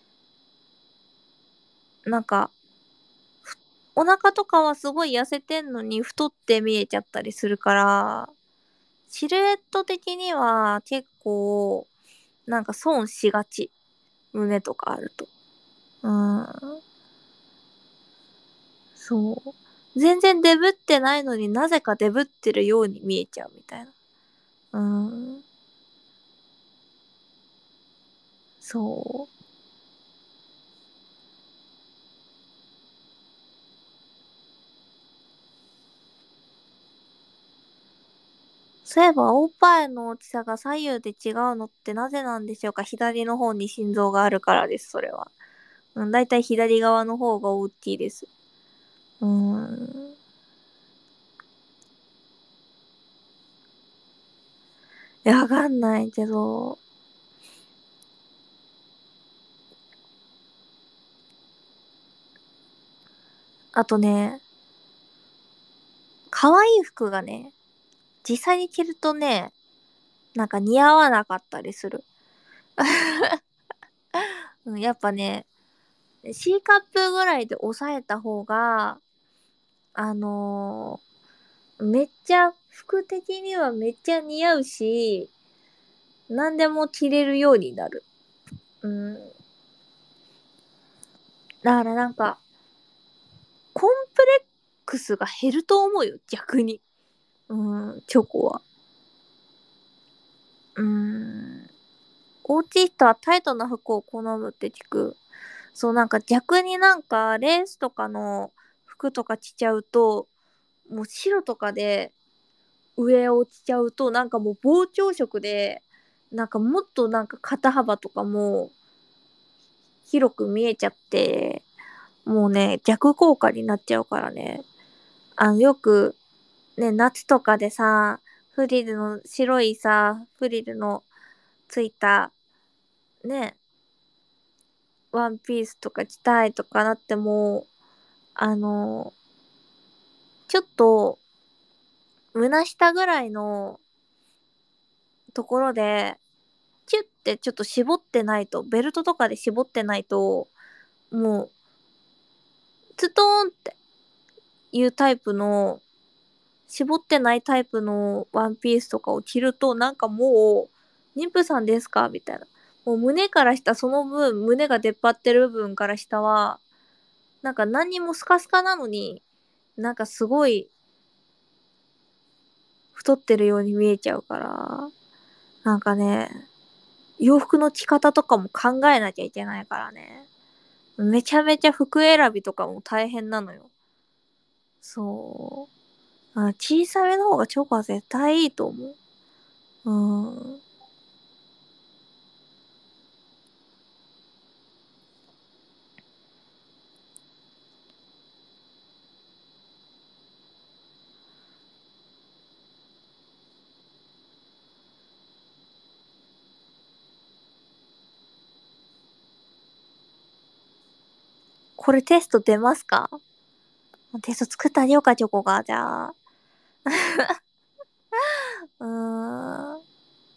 なんか、お腹とかはすごい痩せてんのに太って見えちゃったりするから、シルエット的には結構、なんか損しがち。胸とかあると。うん。そう。全然デブってないのになぜかデブってるように見えちゃうみたいな。うん。そう。そういえば、おっぱいの大きさが左右で違うのってなぜなんでしょうか？左の方に心臓があるからです、それは。うん、だいたい左側の方が大きいです。うーん。いや、わかんないけど。あとね、可愛い服がね、実際に着るとね、なんか似合わなかったりする。うん、やっぱね、C カップぐらいで抑えた方が、あのーめっちゃ、服的にはめっちゃ似合うし、何でも着れるようになる。うん。だからなんか、コンプレックスが減ると思うよ、逆に。うん、チョコは。うん。大きい人はタイトな服を好むって聞く。そう、なんか逆になんか、レースとかの服とか着ちゃうと、もう白とかで上を着ちゃうと、なんかもう膨張色で、なんかもっとなんか肩幅とかも広く見えちゃって、もうね、逆効果になっちゃうからね。あの、よく、ね、夏とかでさ、フリルの、白いさ、フリルのついた、ね、ワンピースとか着たいとかなっても、あの、ちょっと、胸下ぐらいのところで、キュッてちょっと絞ってないと、ベルトとかで絞ってないと、もう、ツトーンっていうタイプの、絞ってないタイプのワンピースとかを着ると、なんかもう、妊婦さんですかみたいな。もう胸から下、その分、胸が出っ張ってる部分から下は、なんか何にもスカスカなのに、なんかすごい太ってるように見えちゃうから、なんかね、洋服の着方とかも考えなきゃいけないからね。めちゃめちゃ服選びとかも大変なのよ。そう。あ、小さめの方がチョコは絶対いいと思う。うん。これテスト出ますか？テスト作ってあげようか、チョコが。じゃあ。うーん。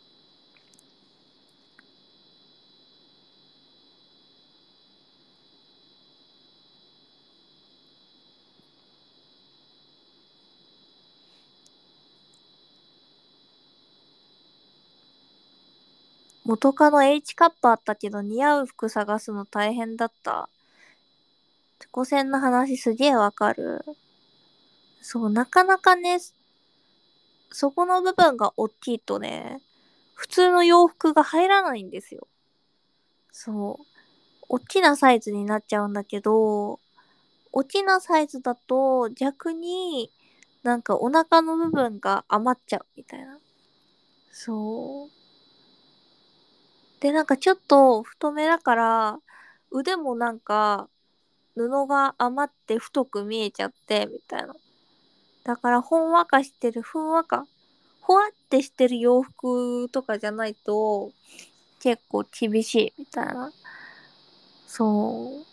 元カノ H カップあったけど似合う服探すの大変だった。チョコ線の話すげえわかる。そう、なかなかね、そこの部分が大きいとね、普通の洋服が入らないんですよ。そう。大きなサイズになっちゃうんだけど、大きなサイズだと逆になんかお腹の部分が余っちゃうみたいな。そう。で、なんかちょっと太めだから腕もなんか布が余って太く見えちゃってみたいな。だからほんわかしてる、ふんわか、ほわってしてる洋服とかじゃないと結構厳しいみたいな。そう。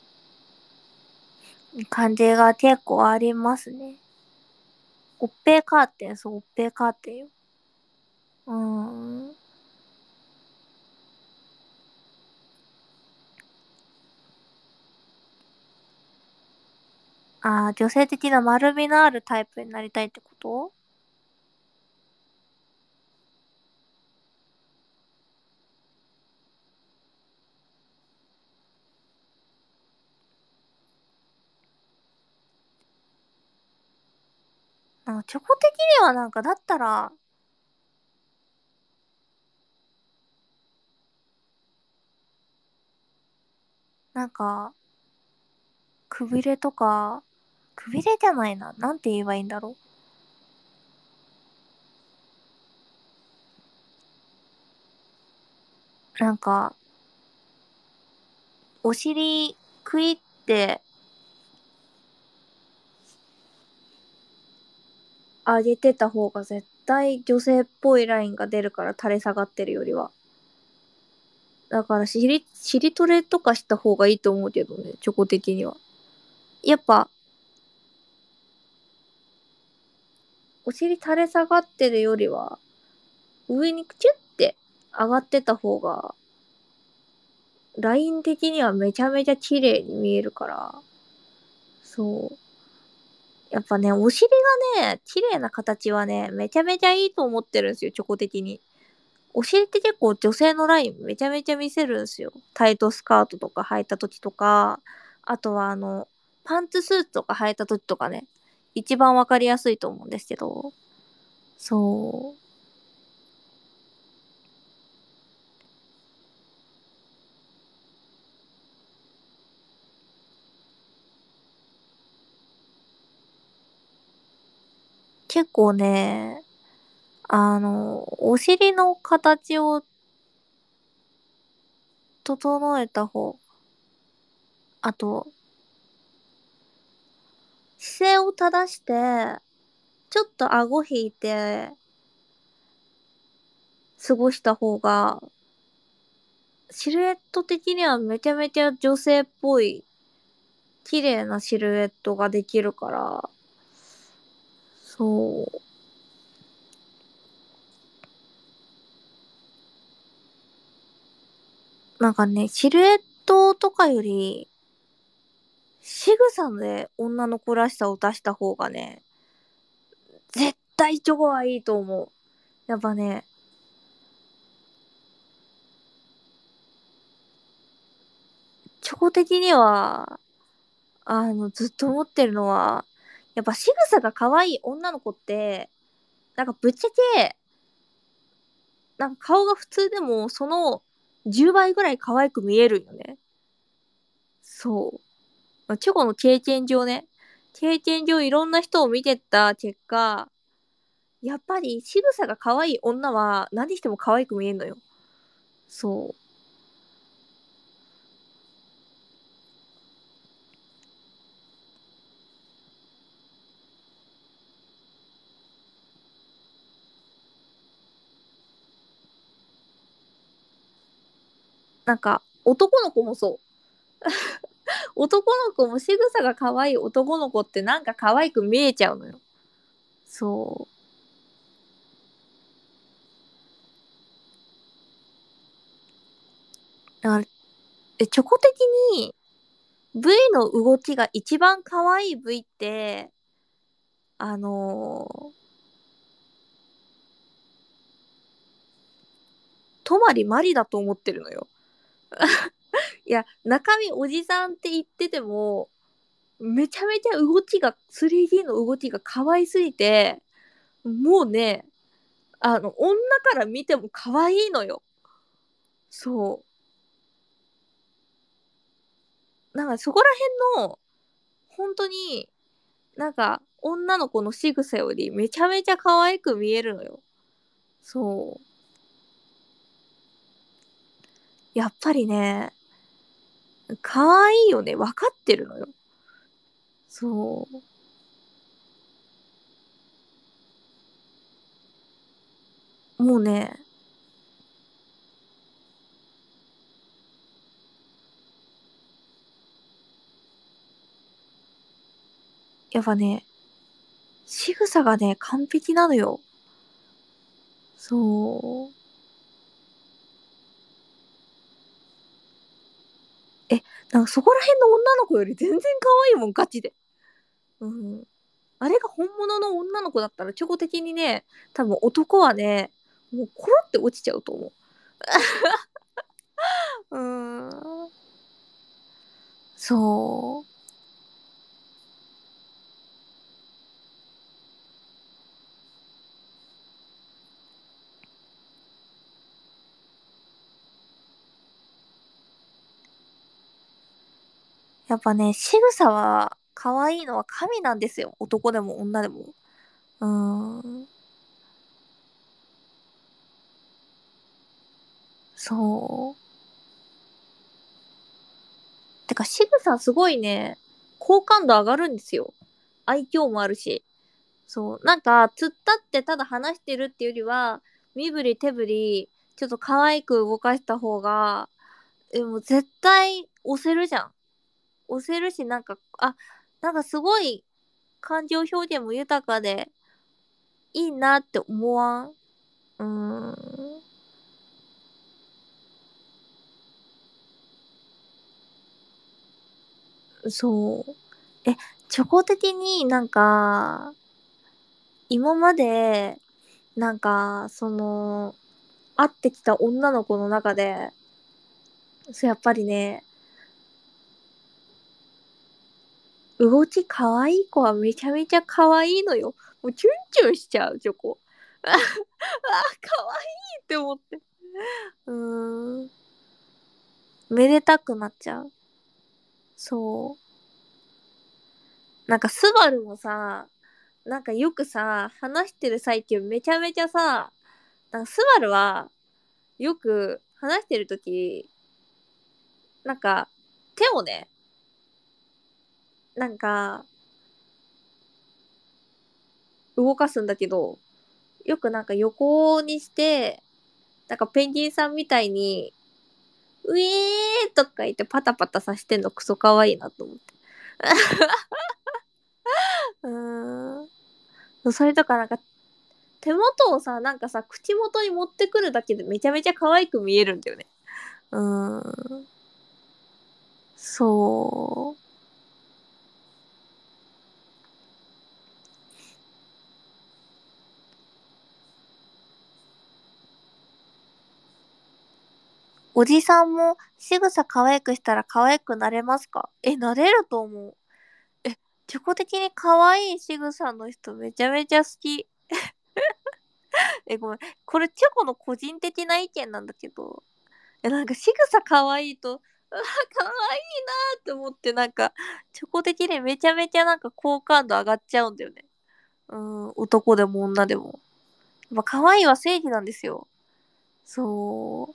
感じが結構ありますね。おっぺいカーテン、そう、おっぺいカーテンよ。うーん。ああ、女性的な丸みのあるタイプになりたいってこと？なんかチョコ的にはなんかだったら、なんか、くびれとか、くびれじゃないな。なんて言えばいいんだろう。なんか、お尻、クイって上げてた方が絶対女性っぽいラインが出るから垂れ下がってるよりは。だから尻、尻トレとかした方がいいと思うけどね、チョコ的には。やっぱ、お尻垂れ下がってるよりは、上にチュッて上がってた方が、ライン的にはめちゃめちゃ綺麗に見えるから、そう。やっぱね、お尻がね、綺麗な形はね、めちゃめちゃいいと思ってるんですよ、チョコ的に。お尻って結構女性のラインめちゃめちゃ見せるんですよ。タイトスカートとか履いた時とか、あとはあの、パンツスーツとか履いた時とかね、一番わかりやすいと思うんですけど、そう。結構ね、あの、お尻の形を整えた方、あと、姿勢を正して、ちょっと顎引いて過ごした方が、シルエット的にはめちゃめちゃ女性っぽい、綺麗なシルエットができるから、そう。なんかね、シルエットとかより、仕草で女の子らしさを出した方がね、絶対チョコはいいと思う。やっぱね、チョコ的には、あの、ずっと思ってるのは、やっぱ仕草が可愛い女の子って、 なんかぶっちゃけ、なんか顔が普通でも、そのじゅうばいぐらい可愛く見えるよね。そう。チョコの経験上ね。経験上いろんな人を見てった結果、やっぱり仕草が可愛い女は何しても可愛く見えるのよ。そう。なんか、男の子もそう。男の子も仕草が可愛い男の子ってなんか可愛く見えちゃうのよ。そう。だから、え、チョコ的に V の動きが一番可愛い V って、あのー、泊まりまりだと思ってるのよ。いや、中身おじさんって言ってても、めちゃめちゃ動きが、スリーディー の動きが可愛すぎて、もうね、あの、女から見ても可愛いのよ。そう。なんかそこら辺の、本当に、なんか、女の子の仕草よりめちゃめちゃ可愛く見えるのよ。そう。やっぱりね、可愛いよね。わかってるのよ。そう。もうね、やっぱね、仕草がね、完璧なのよ。そう。え、なんかそこら辺の女の子より全然可愛いもん、ガチで。うん。あれが本物の女の子だったら、チョコ的にね、多分男はね、もうコロって落ちちゃうと思う。うーん。そう。やっぱね、仕草は可愛いのは神なんですよ。男でも女でも。うーん。そう。てか、仕草すごいね、好感度上がるんですよ。愛嬌もあるし。そう。なんか、突っ立ってただ話してるっていうよりは、身振り手振り、ちょっと可愛く動かした方が、え、もう絶対押せるじゃん。押せるし、なんか、あ、なんかすごい感情表現も豊かでいいなって思わん？うーん。そう。え、チョコ的になんか、今まで、なんか、その、会ってきた女の子の中で、そう、やっぱりね、動き可愛い子はめちゃめちゃ可愛いのよ。もうチュンチュンしちゃう、チョコ。あ、あ、可愛いって思って。うーん。めでたくなっちゃう。そう。なんか、スバルもさ、なんかよくさ、話してる最中めちゃめちゃさ、なんかスバルは、よく話してるとき、なんか、手をね、なんか、動かすんだけど、よくなんか横にして、なんかペンギンさんみたいに、ウィーとか言ってパタパタさしてんのクソ可愛いなと思って。うーん。それとかなんか、手元をさ、なんかさ、口元に持ってくるだけでめちゃめちゃ可愛く見えるんだよね。うーん。そう。おじさんも仕草可愛くしたら可愛くなれますか？え、なれると思う。え、チョコ的に可愛い仕草の人めちゃめちゃ好き。 え、ごめん。これチョコの個人的な意見なんだけど、え、なんか仕草可愛いと、うわ、可愛いなって思って、なんか、チョコ的にめちゃめちゃなんか好感度上がっちゃうんだよね。うん、男でも女でも。まあ、可愛いは正義なんですよ。そう。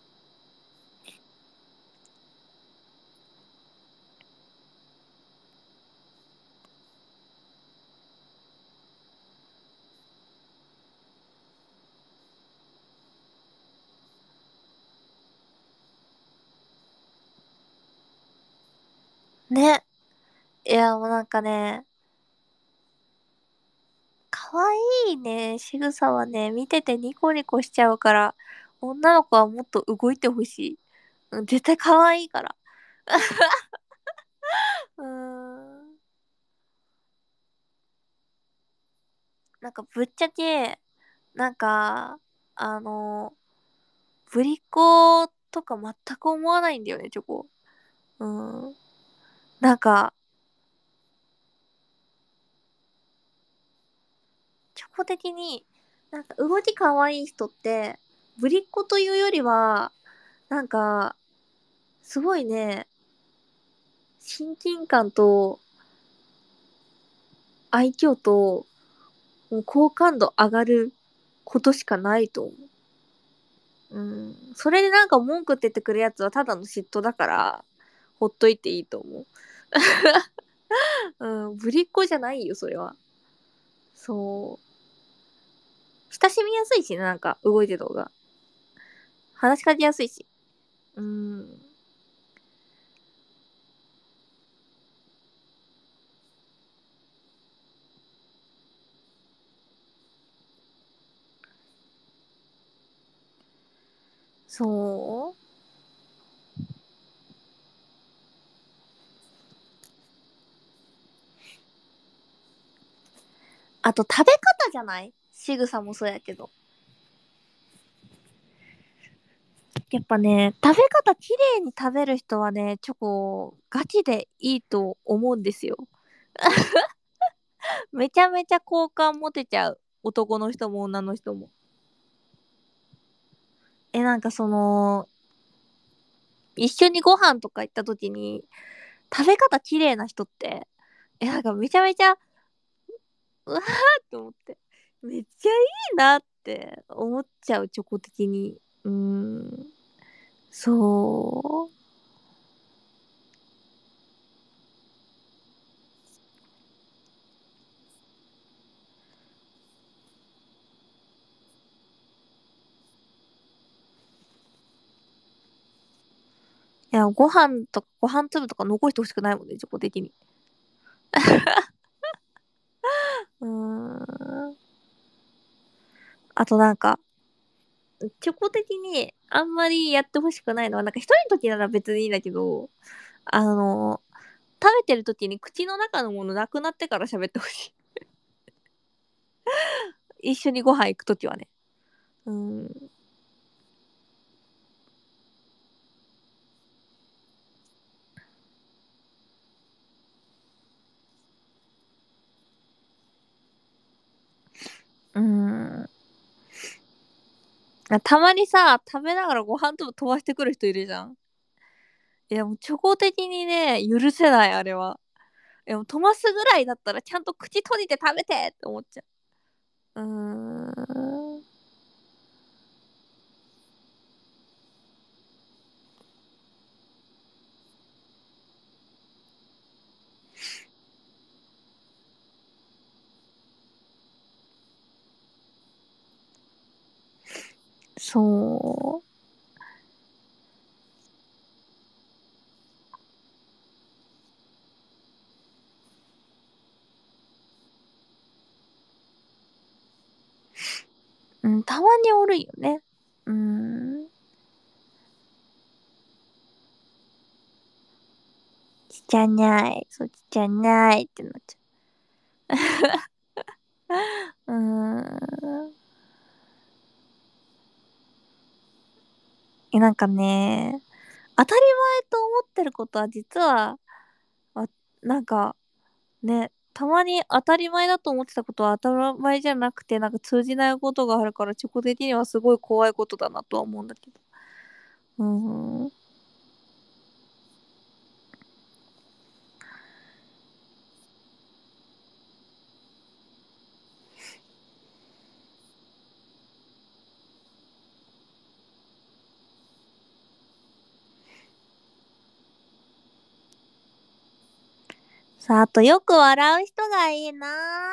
ね。いや、もうなんかね、可愛いね、仕草はね、見ててニコニコしちゃうから、女の子はもっと動いてほしい。うん、絶対可愛いから。うーん。なんかぶっちゃけ、なんか、あの、ぶりっ子とか全く思わないんだよね、チョコ。うん。なんか、チョコ的に、なんか動き可愛い人って、ぶりっ子というよりは、なんか、すごいね、親近感と愛嬌と、もう好感度上がることしかないと思う。うん。それでなんか文句って言ってくるやつはただの嫉妬だから、ほっといていいと思う。うん、ぶりっ子じゃないよ、それは。そう。親しみやすいしね、なんか、動いてる方が。話しかけやすいし。うん。そう。あと、食べ方じゃない？仕草もそうやけど。やっぱね、食べ方綺麗に食べる人はね、チョコ、ガチでいいと思うんですよ。めちゃめちゃ好感持てちゃう。男の人も女の人も。え、なんかその、一緒にご飯とか行った時に、食べ方綺麗な人って、え、なんかめちゃめちゃ、うわーって思って、めっちゃいいなって思っちゃう、チョコ的に。うーん、そう。いや、ご飯とか、ご飯粒とか残してほしくないもんね、チョコ的に。うーん。あとなんか、チョコ的にあんまりやってほしくないのは、なんか一人の時なら別にいいんだけど、あの、食べてる時に口の中のものなくなってから喋ってほしい。一緒にご飯行く時はね。うん。うん。たまにさ、食べながらご飯と飛ばしてくる人いるじゃん。いや、もうチョコ的にね、許せない、あれは。いや、もう飛ばすぐらいだったらちゃんと口閉じて食べてって思っちゃう。うーん。そう。うん、たまにおるよね。うーん。ちっちゃない。そう、ちっちゃないってなっちゃう。うーん。え、なんかね、当たり前と思ってることは実は、あ、なんか、ね、 たまに当たり前だと思ってたことは当たり前じゃなくて、なんか通じないことがあるから、チョコ的にはすごい怖いことだなとは思うんだけど。うーん。さあ、あとよく笑う人がいいな。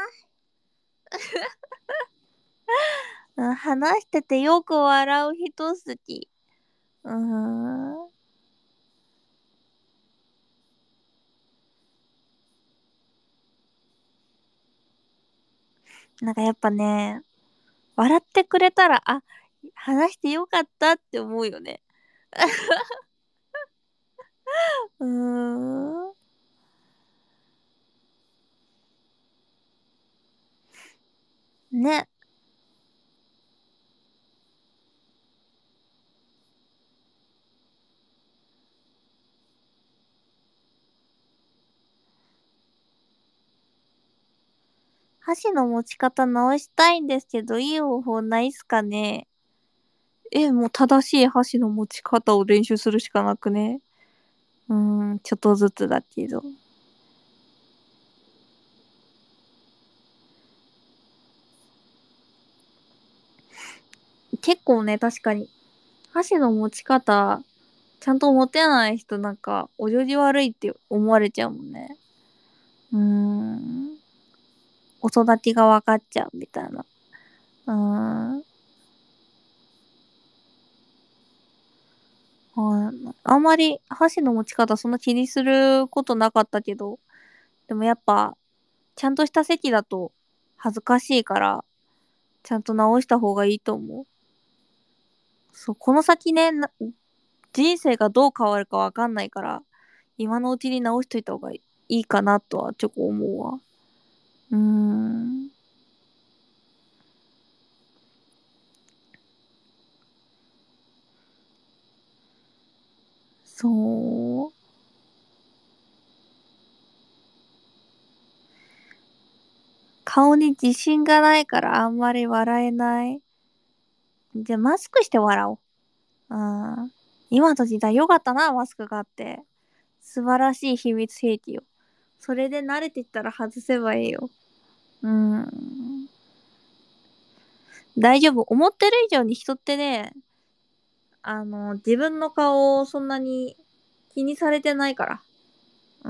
うん、話しててよく笑う人好き。うーん。なんかやっぱね、笑ってくれたら、あ、話してよかったって思うよね。うーん。ね。箸の持ち方直したいんですけど、いい方法ないっすかね。え、もう正しい箸の持ち方を練習するしかなくね。うーん、ちょっとずつだけど。結構ね、確かに。箸の持ち方、ちゃんと持てない人なんか、お行儀悪いって思われちゃうもんね。うーん。お育ちが分かっちゃうみたいな。うーん。はい。あんまり箸の持ち方そんな気にすることなかったけど、でもやっぱ、ちゃんとした席だと恥ずかしいから、ちゃんと直した方がいいと思う。そう、この先ね、な人生がどう変わるかわかんないから、今のうちに直しといた方がいいかなとはちょっと思うわ。うーん。そう。顔に自信がないからあんまり笑えない。じゃあマスクして笑おう。うん。今の時代よかったな、マスクがあって。素晴らしい秘密兵器よ。それで慣れてったら外せばいいよ。うん。大丈夫。思ってる以上に人ってね、あの、自分の顔をそんなに気にされてないから。うん。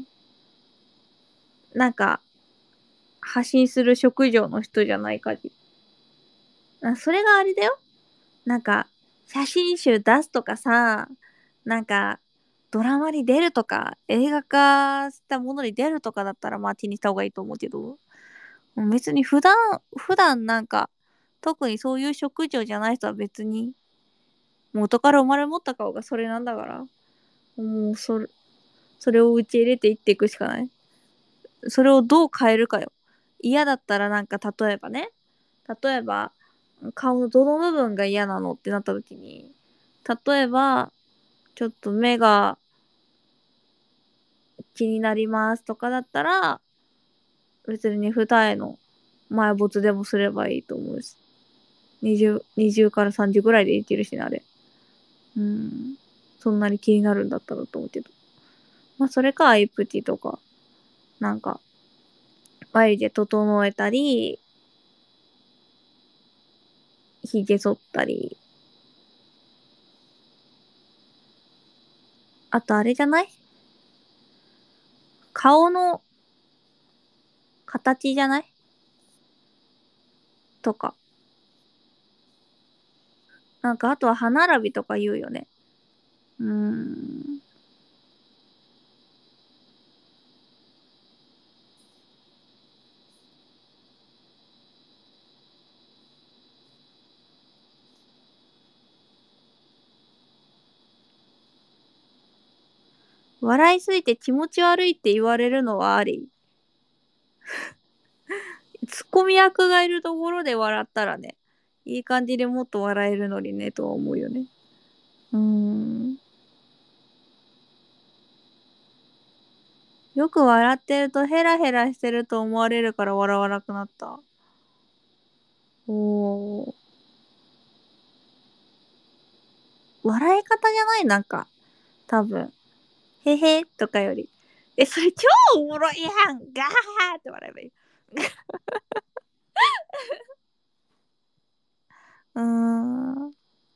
なんか、発信する職業の人じゃない限り。あ、それがあれだよ。なんか、写真集出すとかさ、なんか、ドラマに出るとか、映画化したものに出るとかだったらまあ気にした方がいいと思うけど、別に普段、普段なんか、特にそういう職業じゃない人は別に、元から生まれ持った顔がそれなんだから、もうそれ、それを受け入れていっていくしかない。それをどう変えるかよ。嫌だったらなんか例えばね、例えば、顔のどの部分が嫌なのってなった時に、例えば、ちょっと目が気になりますとかだったら、別に二重の埋没でもすればいいと思うし。にじゅう、にじゅうからさんじゅうぐらいでいけるしね、あれ。うん。そんなに気になるんだったらと思うけど。まあ、それかアイプティとか、なんか、眉毛整えたり、髭剃ったり。あとあれじゃない？顔の形じゃない？とか。なんかあとは歯並びとか言うよね。うーん。笑いすぎて気持ち悪いって言われるのはあり。ツッコミ役がいるところで笑ったらね、いい感じでもっと笑えるのにね、とは思うよね。うーん。 よく笑ってるとヘラヘラしてると思われるから笑わなくなった。おー。笑い方じゃないなんか。多分。へへとかより。え、それ超おもろいやんガーって笑えばいい。うーん。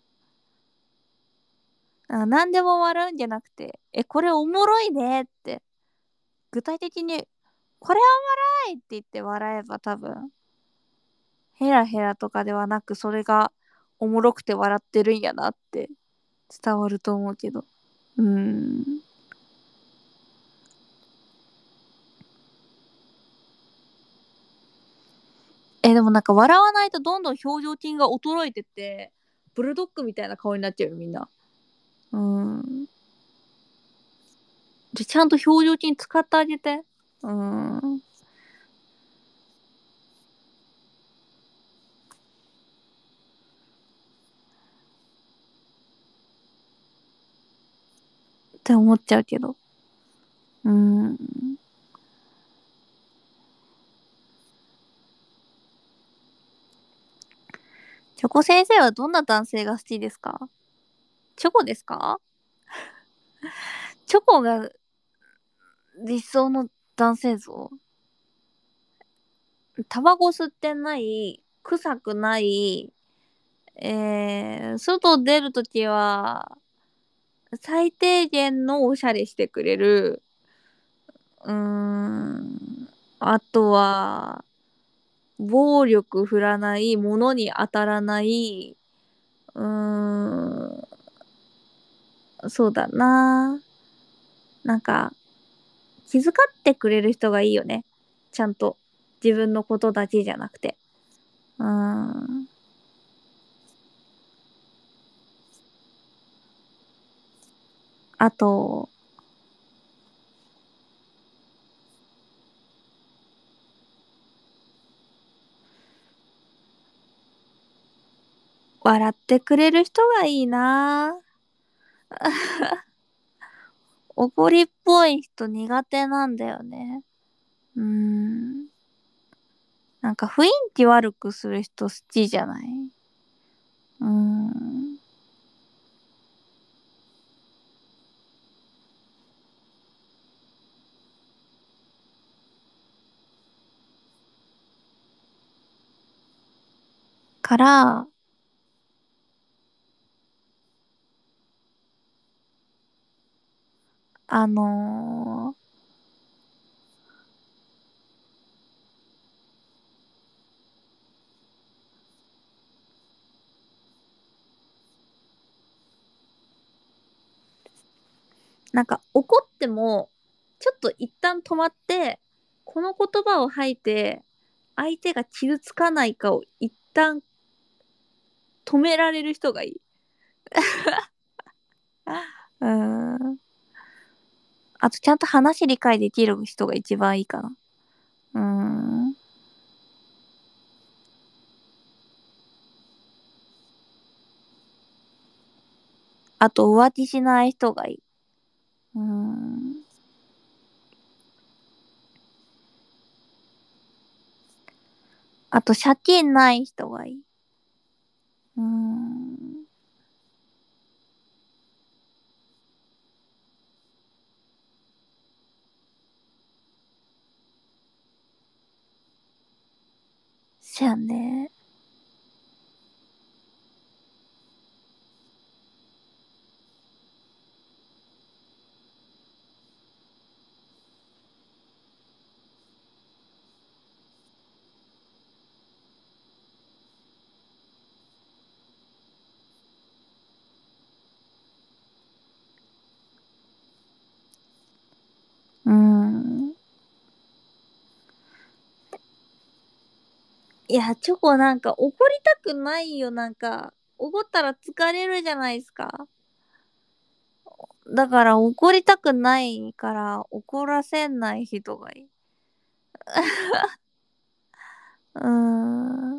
あ、何でも笑うんじゃなくて、え、これおもろいねって、具体的に、これおもろいって言って笑えば多分、ヘラヘラとかではなく、それがおもろくて笑ってるんやなって伝わると思うけど。うーん。え、でもなんか笑わないとどんどん表情筋が衰えてって、ブルドッグみたいな顔になっちゃうよ、みんな。うーん。じゃ、ちゃんと表情筋使ってあげて。うーん。って思っちゃうけど。うーん。チョコ先生はどんな男性が好きですか？チョコですか？チョコが理想の男性像？タバコ吸ってない、臭くない、えー、外出るときは、最低限のおしゃれしてくれる。うーん。あとは、暴力振らない、物に当たらない、うーん、そうだな。なんか、気遣ってくれる人がいいよね。ちゃんと。自分のことだけじゃなくて。うーん。あと、笑ってくれる人がいいな。怒りっぽい人苦手なんだよね。うーん。なんか雰囲気悪くする人好きじゃない？うーん。から、あのーなんか怒っても、ちょっと一旦止まって、この言葉を吐いて、相手が傷つかないかを一旦止められる人がいい。うーん。あと、ちゃんと話理解できる人が一番いいかな。うーん。あと、浮気しない人がいい。うーん。あと、借金ない人がいい。うーん。そやね。うーん。いや、チョコなんか怒りたくないよ。なんか、怒ったら疲れるじゃないですか。だから怒りたくないから怒らせない人がいい。うー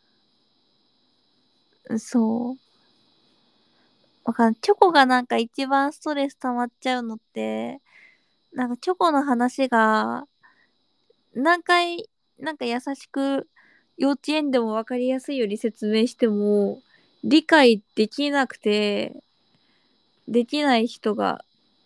ん。そう。わかんチョコがなんか一番ストレス溜まっちゃうのって、 なんかチョコの話が何回なんか優しく幼稚園でも分かりやすいように説明しても理解できなくて、できない人が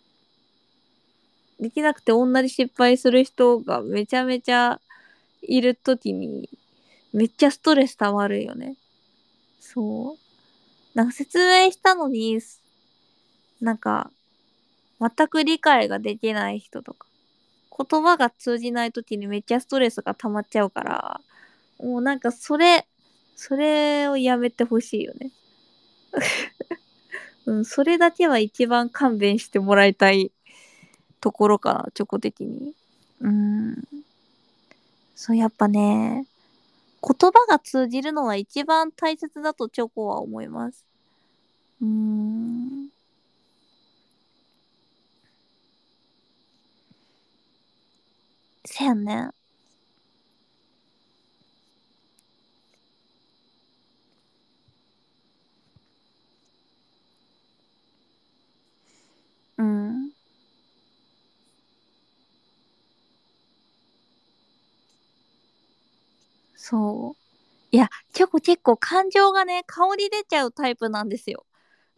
できなくて同じ失敗する人がめちゃめちゃいるときにめっちゃストレス溜まるよね。そう。なんか説明したのに、なんか全く理解ができない人とか、言葉が通じないときにめっちゃストレスが溜まっちゃうから、もうなんかそれ、それをやめてほしいよね。うん、それだけは一番勘弁してもらいたいところかな、チョコ的に。うん。そう、やっぱね、言葉が通じるのは一番大切だとチョコは思います。うーん。せやね。うん。そう。いや、チョコ結構感情がね、香り出ちゃうタイプなんですよ。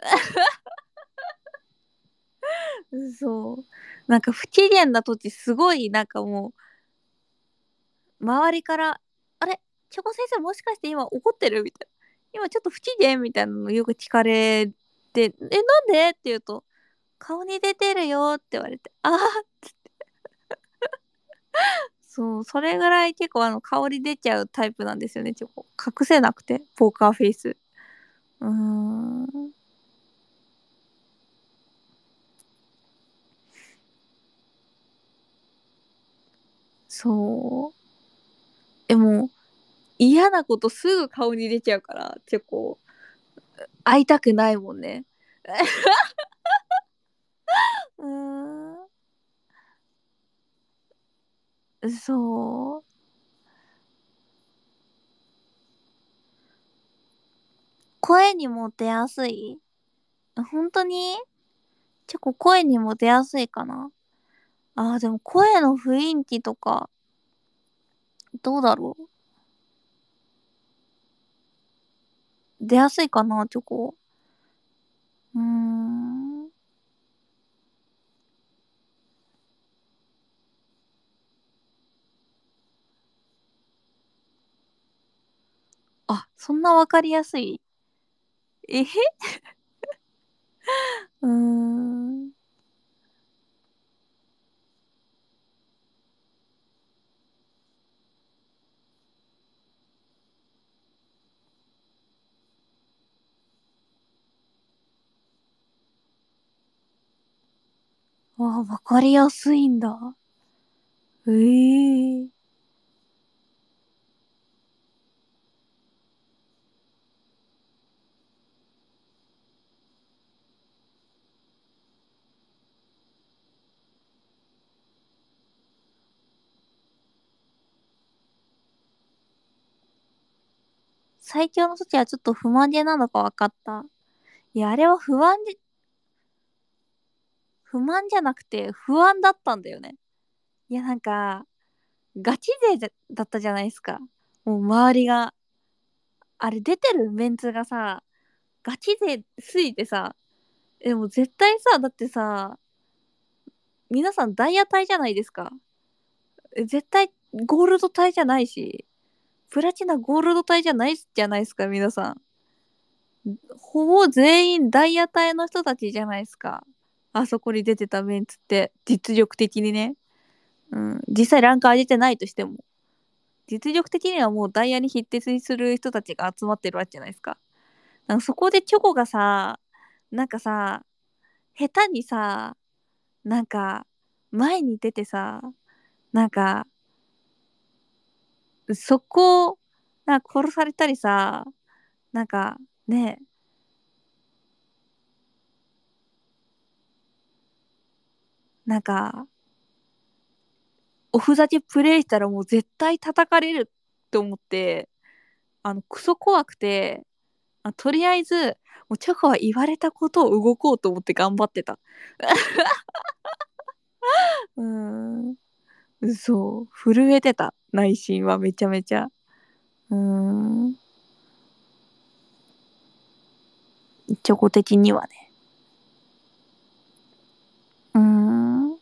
そう。なんか不機嫌な時すごい、なんかもう、周りから、あれチョコ先生もしかして今怒ってるみたいな。今ちょっと不機嫌みたいなのよく聞かれて、え、なんでって言うと、顔に出てるよって言われて、ああ、そう、それぐらい結構あの香り出ちゃうタイプなんですよね、チョコ。隠せなくて、ポーカーフェイス。うーん。そう。でも、嫌なことすぐ顔に出ちゃうから、チョコ。会いたくないもんね。うーん。そう。声にも出やすい？本当にチョコ声にも出やすいかな？あー、でも声の雰囲気とか、どうだろう？出やすいかな、チョコ。うーん。あ、そんなわかりやすい？えへうーん。あ、わかりやすいんだ。ええー。最強の措置はちょっと不満げなのかわかった。いや、あれは不安じ、不満じゃなくて不安だったんだよね。いや、なんか、ガチ勢じゃだったじゃないですか。もう周りが。あれ出てるメンツがさ、ガチ勢すぎてさ、でも絶対さ、だってさ、皆さんダイヤ帯じゃないですか。え絶対ゴールド帯じゃないし、プラチナゴールド帯じゃないじゃないですか、皆さん。ほぼ全員ダイヤ帯の人たちじゃないですか。あそこに出てたメンツって、実力的にね。うん。実際ランク上げてないとしても。実力的にはもうダイヤに匹敵する人たちが集まってるわけじゃないですか。なんかそこでチョコがさ、なんかさ、下手にさ、なんか、前に出てさ、なんか、そこ、なんか殺されたりさ、なんか、ね、なんか、おふざけプレイしたらもう絶対叩かれるって思って、あの、クソ怖くて、あとりあえず、もうチョコは言われたことを動こうと思って頑張ってた。 うーん。そう。震えてた。内心はめちゃめちゃ。うーん。チョコ的にはね。うーん。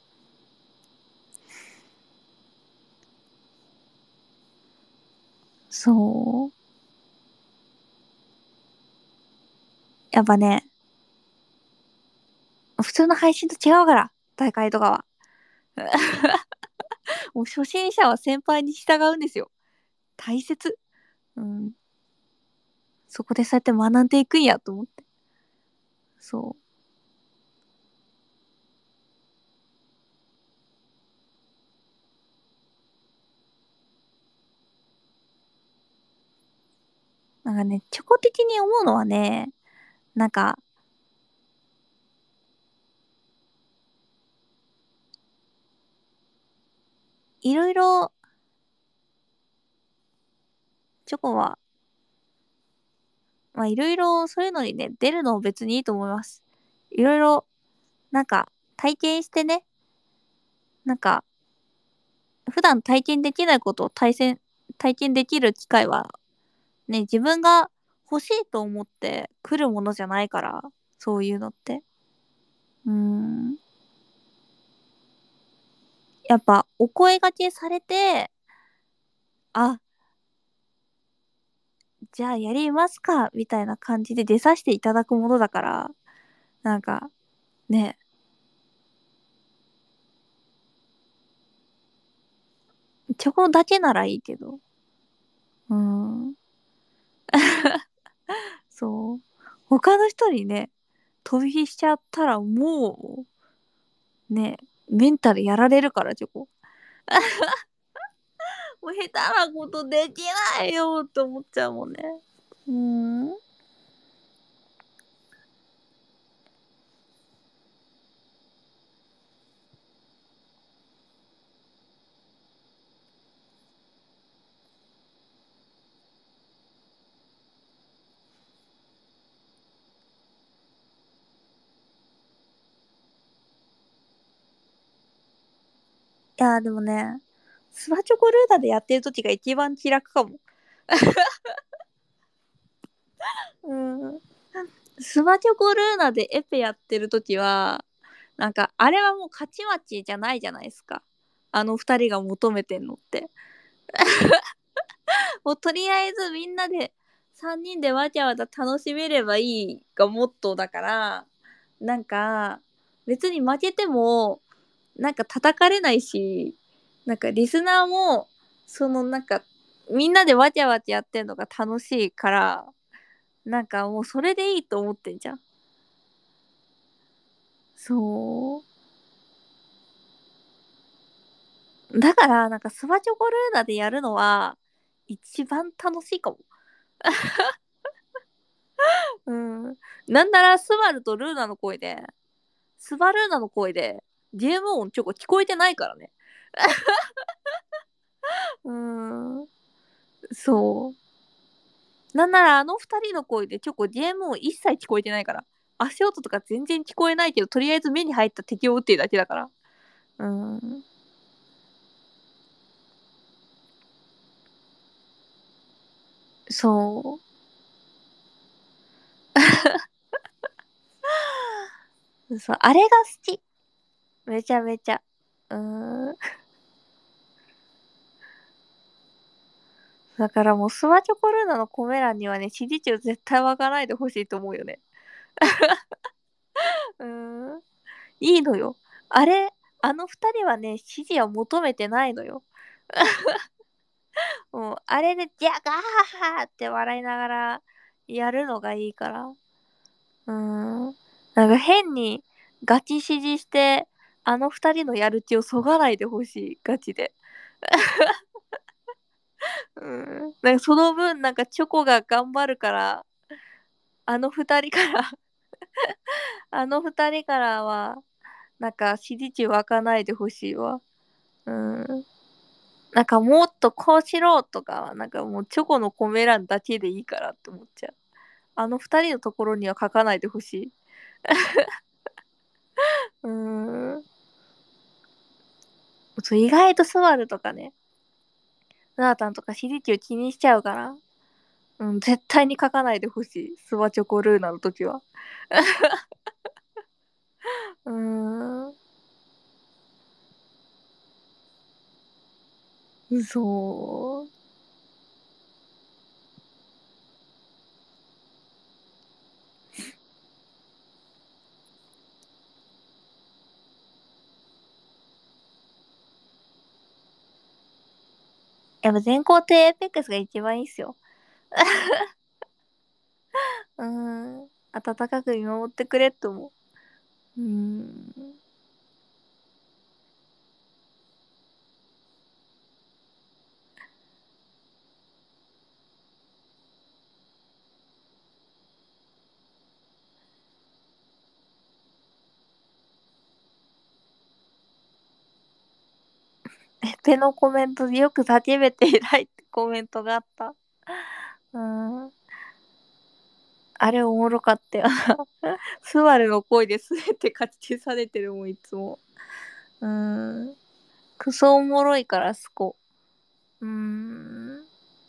そう。やっぱね、普通の配信と違うから、大会とかは。もう初心者は先輩に従うんですよ。大切。うん。そこでそうやって学んでいくんやと思って。そう。なんかね、チョコ的に思うのはね、なんか、いろいろ、チョコは、まあいろいろそういうのにね、出るのも別にいいと思います。いろいろ、なんか、体験してね、なんか、普段体験できないことを体験、体験できる機会は、ね、自分が欲しいと思って来るものじゃないから、そういうのって。うーん。やっぱ、お声掛けされて、あ、じゃあやりますか、みたいな感じで出させていただくものだから、なんか、ね、チョコだけならいいけど。うーん。そう。他の人にね、飛び火しちゃったらもう、ね、メンタルやられるから、チョコ。もう下手なことできないよって思っちゃうもんね。うーん。いやーでもね、スバチョコルーダでやってる時が一番気楽かも。うん。スバチョコルーナでエペやってる時は、なんか、あれはもう勝ち待ちじゃないじゃないですか。あの二人が求めてんのって。もうとりあえずみんなで三人でわちゃわちゃ楽しめればいいがモットーだから、なんか、別に負けても、なんか叩かれないし、なんかリスナーも、そのなんか、みんなでわちゃわちゃやってんのが楽しいから、なんかもうそれでいいと思ってんじゃん。そう。だから、なんかスバチョコルーナでやるのは、一番楽しいかも。うん。なんならスバルとルーナの声で、スバルーナの声で、ゲーム音チョコ聞こえてないからね。うーん。そう。なんならあの二人の声でチョコゲーム音一切聞こえてないから。足音とか全然聞こえないけど、とりあえず目に入った敵を撃ってるだけだから。うーん。そう。そう。あれが好き。めちゃめちゃ。うーん。だからもうスワチョコルーナのコメ欄にはね、指示値を絶対湧かないでほしいと思うよね。うーん。いいのよ。あれ、あの二人はね、指示は求めてないのよ。もう、あれで、じゃガーハハって笑いながらやるのがいいから。うーん。なんか変にガチ指示して、あの二人のやる気をそがないでほしい。ガチで。うん。なんかその分、なんかチョコが頑張るから、あの二人からあの二人からは、なんか指示値湧かないでほしいわ。うん。なんかもっとこうしろとかは、なんかもうチョコのコメ欄だけでいいからって思っちゃう。あの二人のところには書かないでほしい。うーん。 そう意外とスバルとかね、ナータンとかシリキュー気にしちゃうから、うん、絶対に書かないでほしい。スバチョコルーナの時は。うーん。嘘。やっぱ全校程エーペックスが一番いいっすよ。うーん。温かく見守ってくれって思う。うーん。え、ペのコメントでよく叫べて偉いってコメントがあった。うーん。あれおもろかったよ。スバルの声で全て勝ち消されてるもん、いつも。うーん。クソおもろいから、スコ。うーん。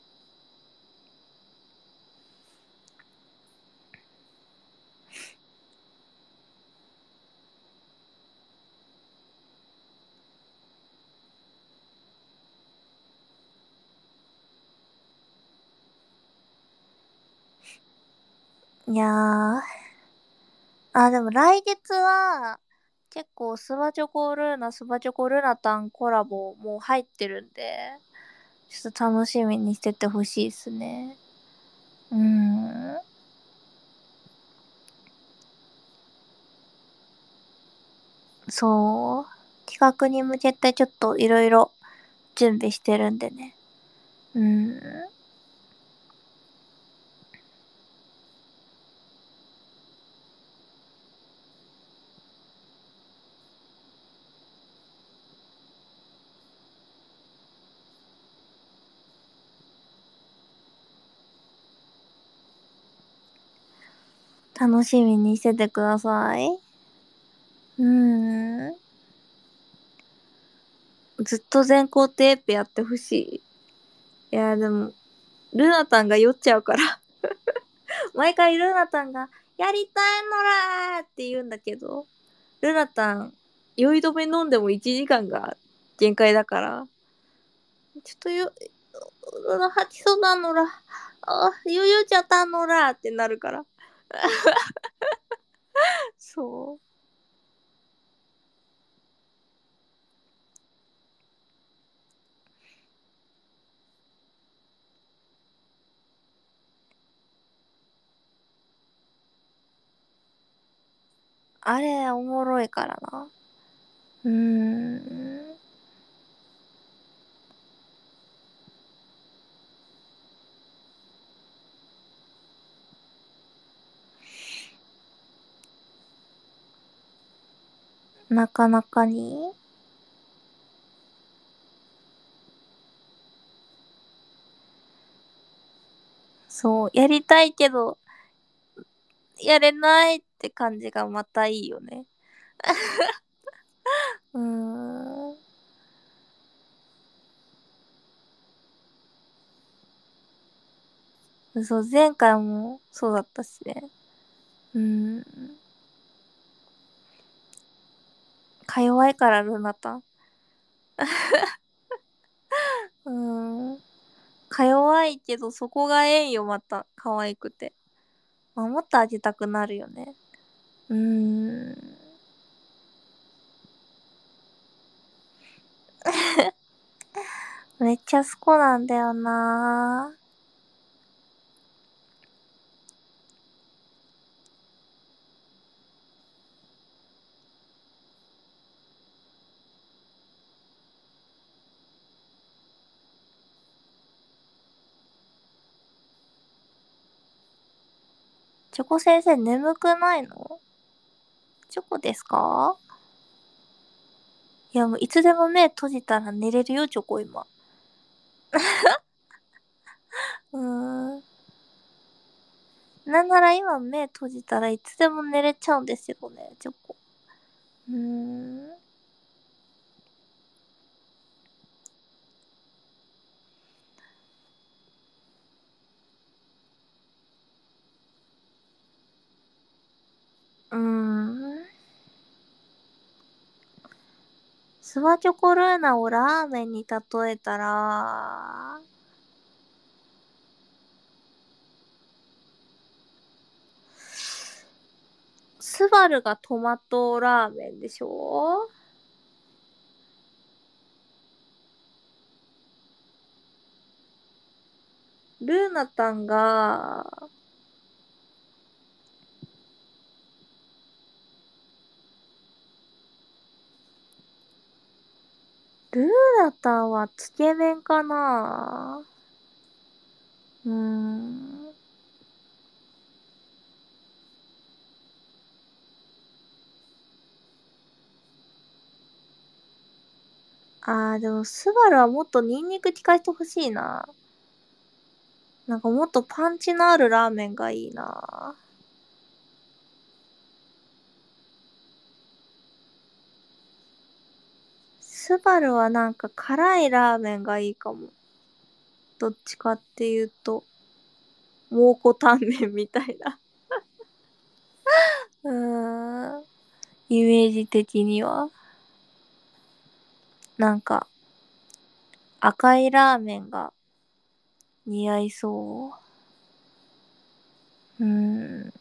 いやー。あ、でも来月は、結構スバチョコルーナ、スバチョコルナタンコラボもう入ってるんで、ちょっと楽しみにしててほしいっすね。うーん。そう。企画に向けてちょっといろいろ準備してるんでね。うーん。楽しみにしててください。うーん。ずっと全校テープやってほしい。いや、でも、ルナタンが酔っちゃうから。毎回ルナタンが、やりたいのらーって言うんだけど、ルナタン、酔い止め飲んでもいちじかんが限界だから、ちょっとよ、ルナ吐きそうなのら、あ、酔いちゃったのらってなるから。そう。あれ、おもろいからな。うーん。なかなかに。そう、やりたいけど、やれないって感じがまたいいよね。うーん。そう、前回もそうだったしね。うーん。か弱いから、ルナタン。うーん。か弱いけど、そこがええんよ、また。可愛くて。守ってあげたくなるよね。うーん。めっちゃ好きなんだよな。チョコ先生眠くないの？チョコですか？いやもういつでも目閉じたら寝れるよ、チョコ今。うーん。なんなら今目閉じたらいつでも寝れちゃうんですよね、チョコ。うーん。 スワチョコルーナをラーメンに例えたら、スバルがトマトラーメンでしょ？ルーナタンが、ルーナタンはつけ麺かな？うーん。あー、でもスバルはもっとニンニク効かせてほしいな。なんかもっとパンチのあるラーメンがいいな。スバルはなんか辛いラーメンがいいかも。どっちかっていうと、蒙古タンメンみたいな。うーん。イメージ的には。なんか、赤いラーメンが似合いそう。うーん。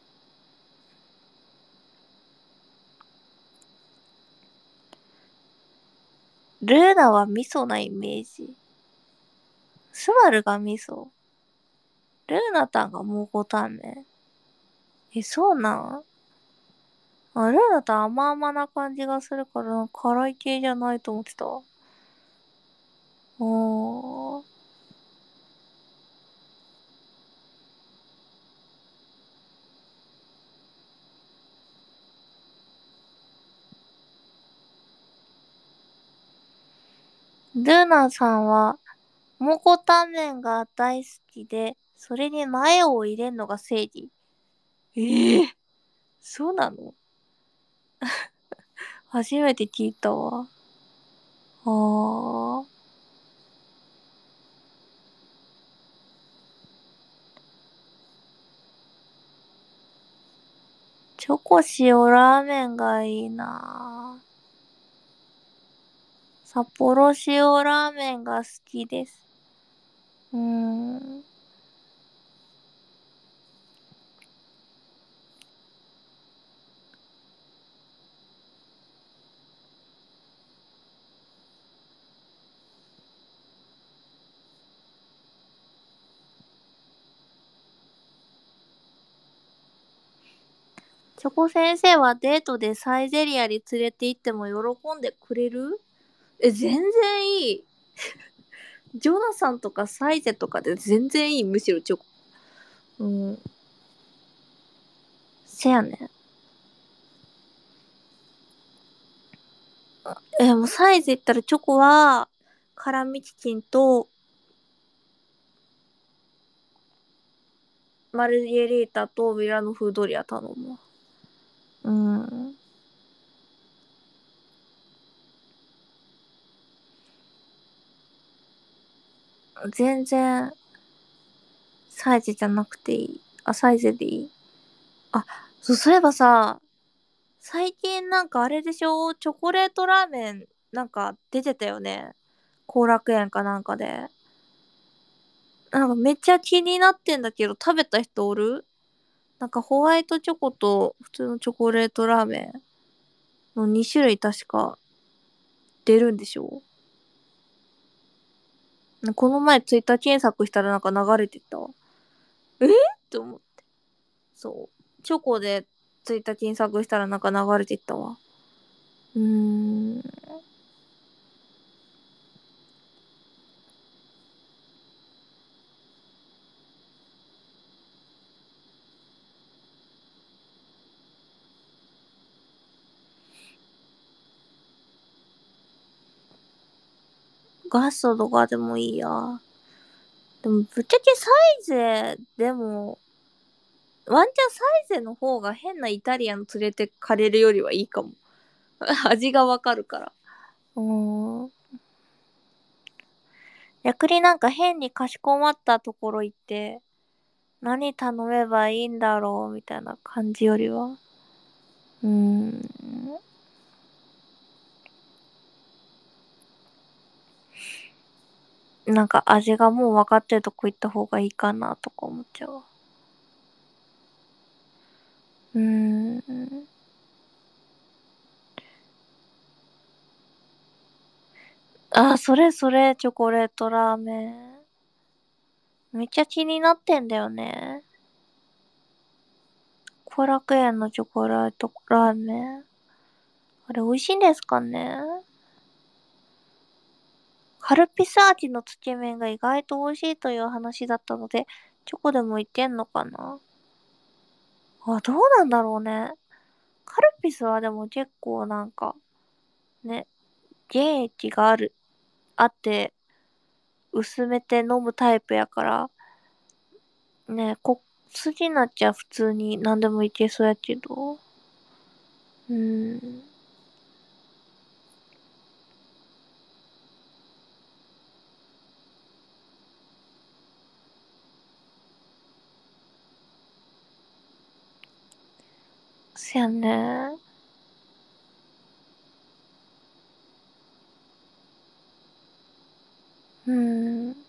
ルーナは味噌なイメージ。スバルが味噌。ルーナタンが蒙古タンメン。え、そうなん？あ、ルーナタン甘々な感じがするから、辛い系じゃないと思ってた。おー。ルーナさんは、蒙古タンメンが大好きで、それに苗を入れるのが正義。ええー、そうなの？初めて聞いたわ。あー。チョコ塩ラーメンがいいな。札幌塩ラーメンが好きです。うーん。チョコ先生はデートでサイゼリアに連れて行っても喜んでくれる？え、全然いい。ジョナサンとかサイゼとかで全然いい。むしろチョコ。うん。せやねん。え、もうサイズ言ったらチョコは、辛味チキンと、マルゲリータとミラノ風ドリア頼むわ。うん。全然、サイズじゃなくていい。あ、サイズでいい。あ、そう、そういえばさ、最近なんかあれでしょ？チョコレートラーメン、なんか出てたよね。後楽園かなんかで。なんかめっちゃ気になってんだけど、食べた人おる？なんかホワイトチョコと普通のチョコレートラーメンのに種類確か出るんでしょ？この前ツイッター検索したらなんか流れてたわ。えって思って。そう。チョコでツイッター検索したらなんか流れてったわ。うーん。ガストとかでもいいや。でもぶっちゃけサイゼでも、ワンチャンサイゼの方が変なイタリアン連れてかれるよりはいいかも。味がわかるから。うーん。逆になんか変にかしこまったところ行って、何頼めばいいんだろうみたいな感じよりは。うーん。 なんか味がもう分かってるとこ行った方がいいかなとか思っちゃうわ。うーん。あ、それそれ、チョコレートラーメン。めっちゃ気になってんだよね。後楽園のチョコレートラーメン。あれ美味しいんですかね？カルピス味のつけ麺が意外と美味しいという話だったので、チョコでもいけんのかな？あ、どうなんだろうね。カルピスはでも結構なんか、ね、原液がある、あって、薄めて飲むタイプやから、ね、こ、好きになっちゃ普通に何でもいけそうやけど。うーん。そやね。うーん。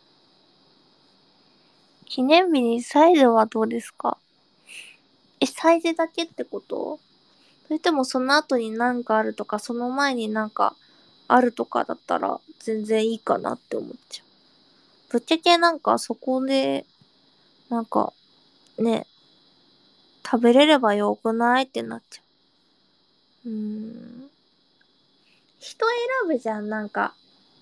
記念日にサイズはどうですか？え、サイズだけってこと？それともその後になんかあるとか、その前になんかあるとかだったら全然いいかなって思っちゃう。ぶっちゃけなんかそこで、なんかね、食べれればよくないってなっちゃう。うーん。人選ぶじゃん、なんか。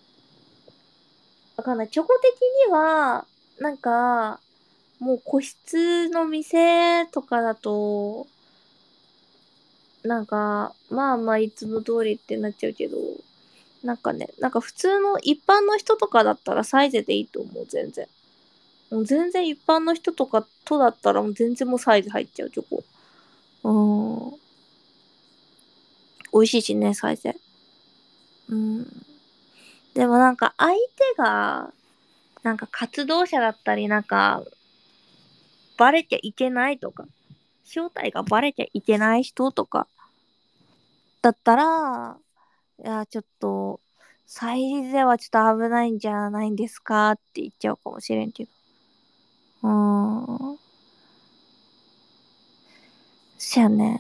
わかんない。チョコ的には、なんか、もう個室の店とかだと、なんか、まあまあいつも通りってなっちゃうけど、なんかね、なんか普通の一般の人とかだったらサイズでいいと思う、全然。もう全然一般の人とかとだったらもう全然もうサイズ入っちゃう、チョコ。うーん。美味しいしね、サイズ。うん。でもなんか相手が、なんか活動者だったり、なんか、バレちゃいけないとか、正体がバレちゃいけない人とか、だったら、いや、ちょっと、サイズではちょっと危ないんじゃないんですかって言っちゃうかもしれんけど。うーん。そやね。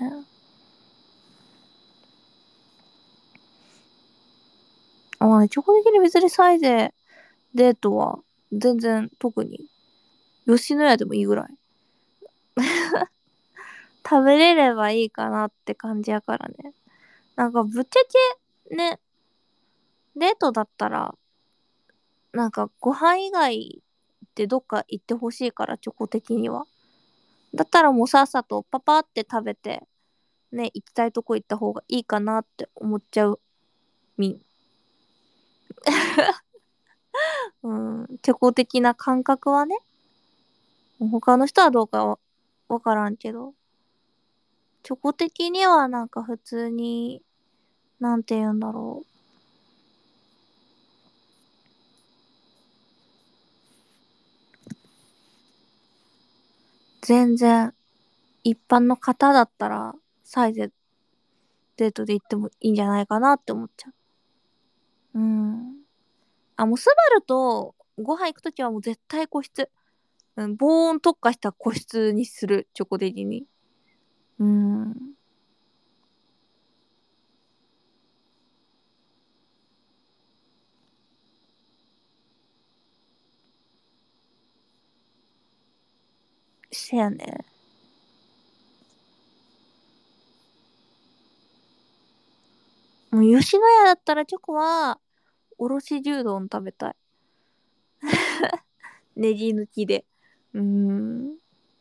あ、まあね、チョコ的に別にサイズでデートは全然特に吉野家でもいいぐらい。食べれればいいかなって感じやからね。なんかぶっちゃけね、デートだったら、なんかご飯以外ってどっか行ってほしいから、チョコ的には。だったらもうさっさとパパって食べて、ね、行きたいとこ行った方がいいかなって思っちゃうみん。うん、チョコ的な感覚はね、他の人はどうかわわからんけど、チョコ的にはなんか普通に、なんて言うんだろう。全然、一般の方だったら、サイズデートで行ってもいいんじゃないかなって思っちゃう。うん。あ、もうスバルとご飯行くときはもう絶対個室。うん、防音特化した個室にする、チョコ的に。うん。せやね。もう吉野家だったらチョコは、おろし牛丼食べたい。ネギ抜きで。うーん。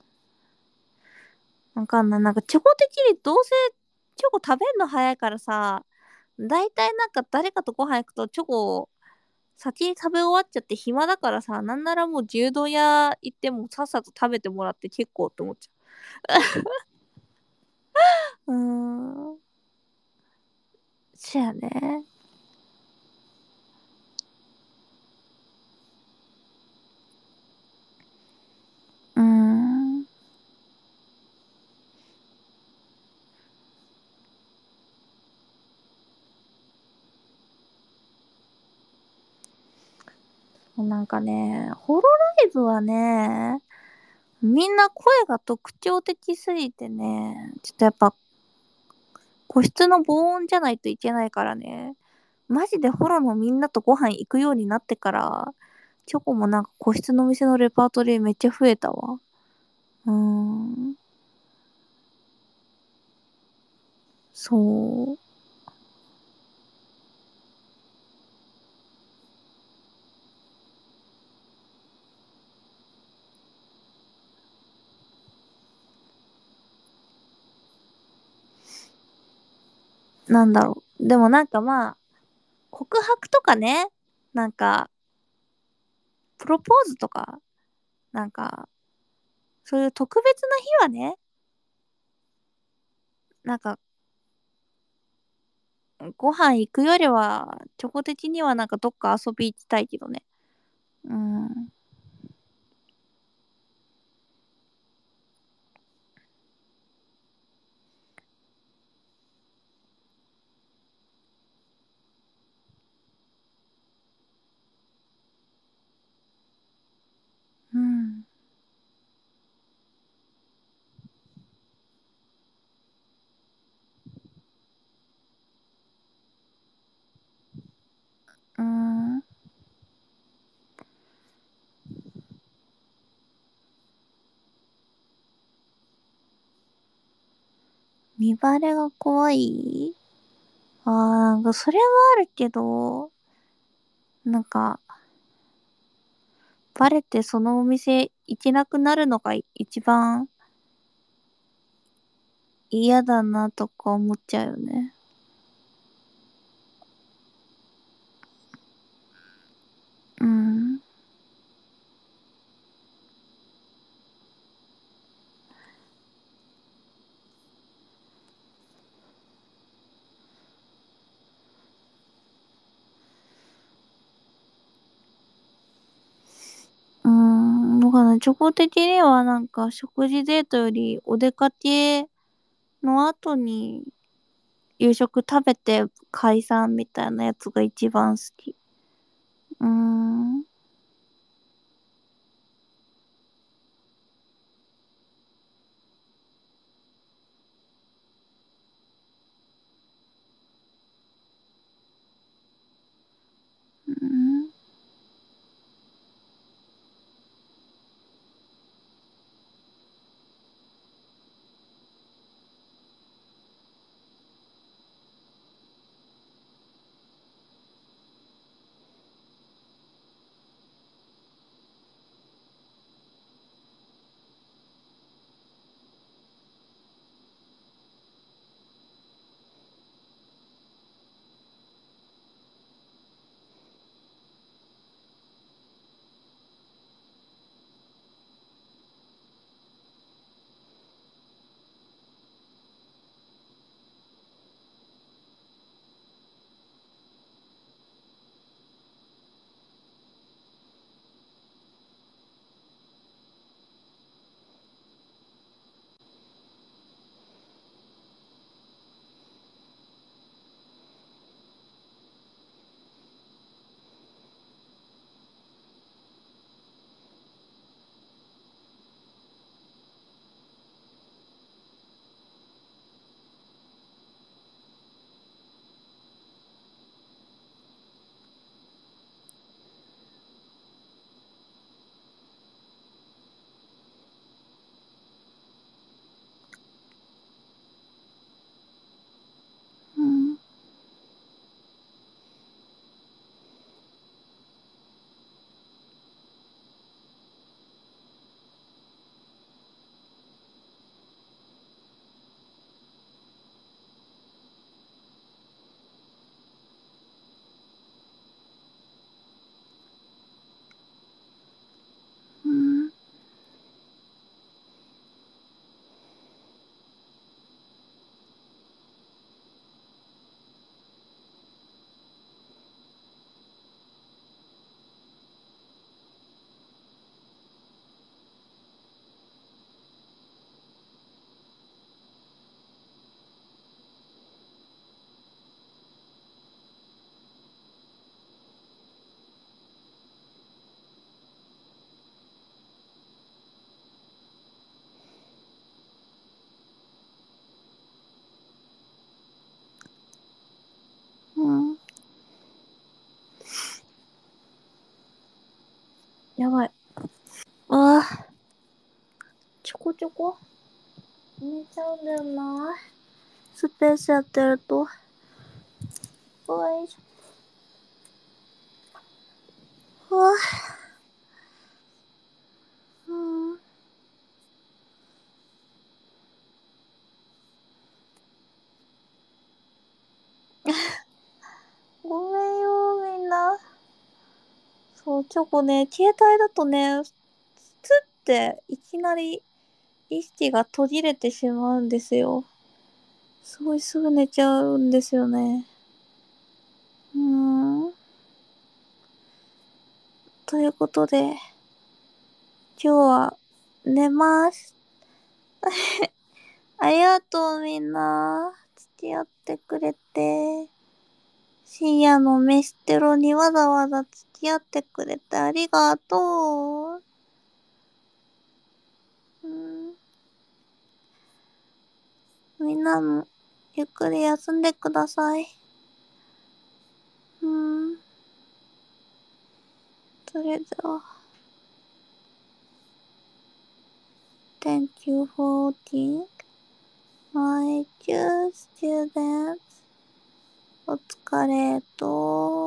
わかんない。なんかチョコ的にどうせチョコ食べんの早いからさ、だいたいなんか誰かとご飯行くとチョコ先に食べ終わっちゃって暇だからさ、なんならもう牛丼屋行ってもさっさと食べてもらって結構って思っちゃう。うーん。そやね。うーん。 なんかね、ホロライブはね、みんな声が特徴的すぎてね、ちょっとやっぱ個室の防音じゃないといけないからね。マジでホロのみんなとご飯行くようになってから、チョコもなんか個室の店のレパートリーめっちゃ増えたわ。うーん。そう。なんだろう。でもなんかまあ、告白とかね、なんか、プロポーズとか、なんか、そういう特別な日はね、なんか、ご飯行くよりは、チョコ的にはなんかどっか遊び行きたいけどね。うん。うん。うん。見バレが怖い。あー、なんかそれはあるけど、なんか、バレてそのお店行けなくなるのが一番嫌だなとか思っちゃうよね。うん。うーん。だからチョコ的にはなんか食事デートよりお出かけの後に夕食食べて解散みたいなやつが一番好き。うーん。うん。 やばい。ああ。ちょこちょこ寝ちゃうんだよな。スペースやってると。おいしょ。うわ。うん。ごめんよ、みんな。そう、チョコね、携帯だとね、つっていきなり意識が途切れてしまうんですよ。すごいすぐ寝ちゃうんですよね。うーん。ということで、今日は寝ます。ありがとうみんな。付き合ってくれて。深夜の飯テロにわざわざ付き合ってくれてありがとう。うん、みんなもゆっくり休んでください。うん。それでは。Thank you for watching my dear students. お疲れと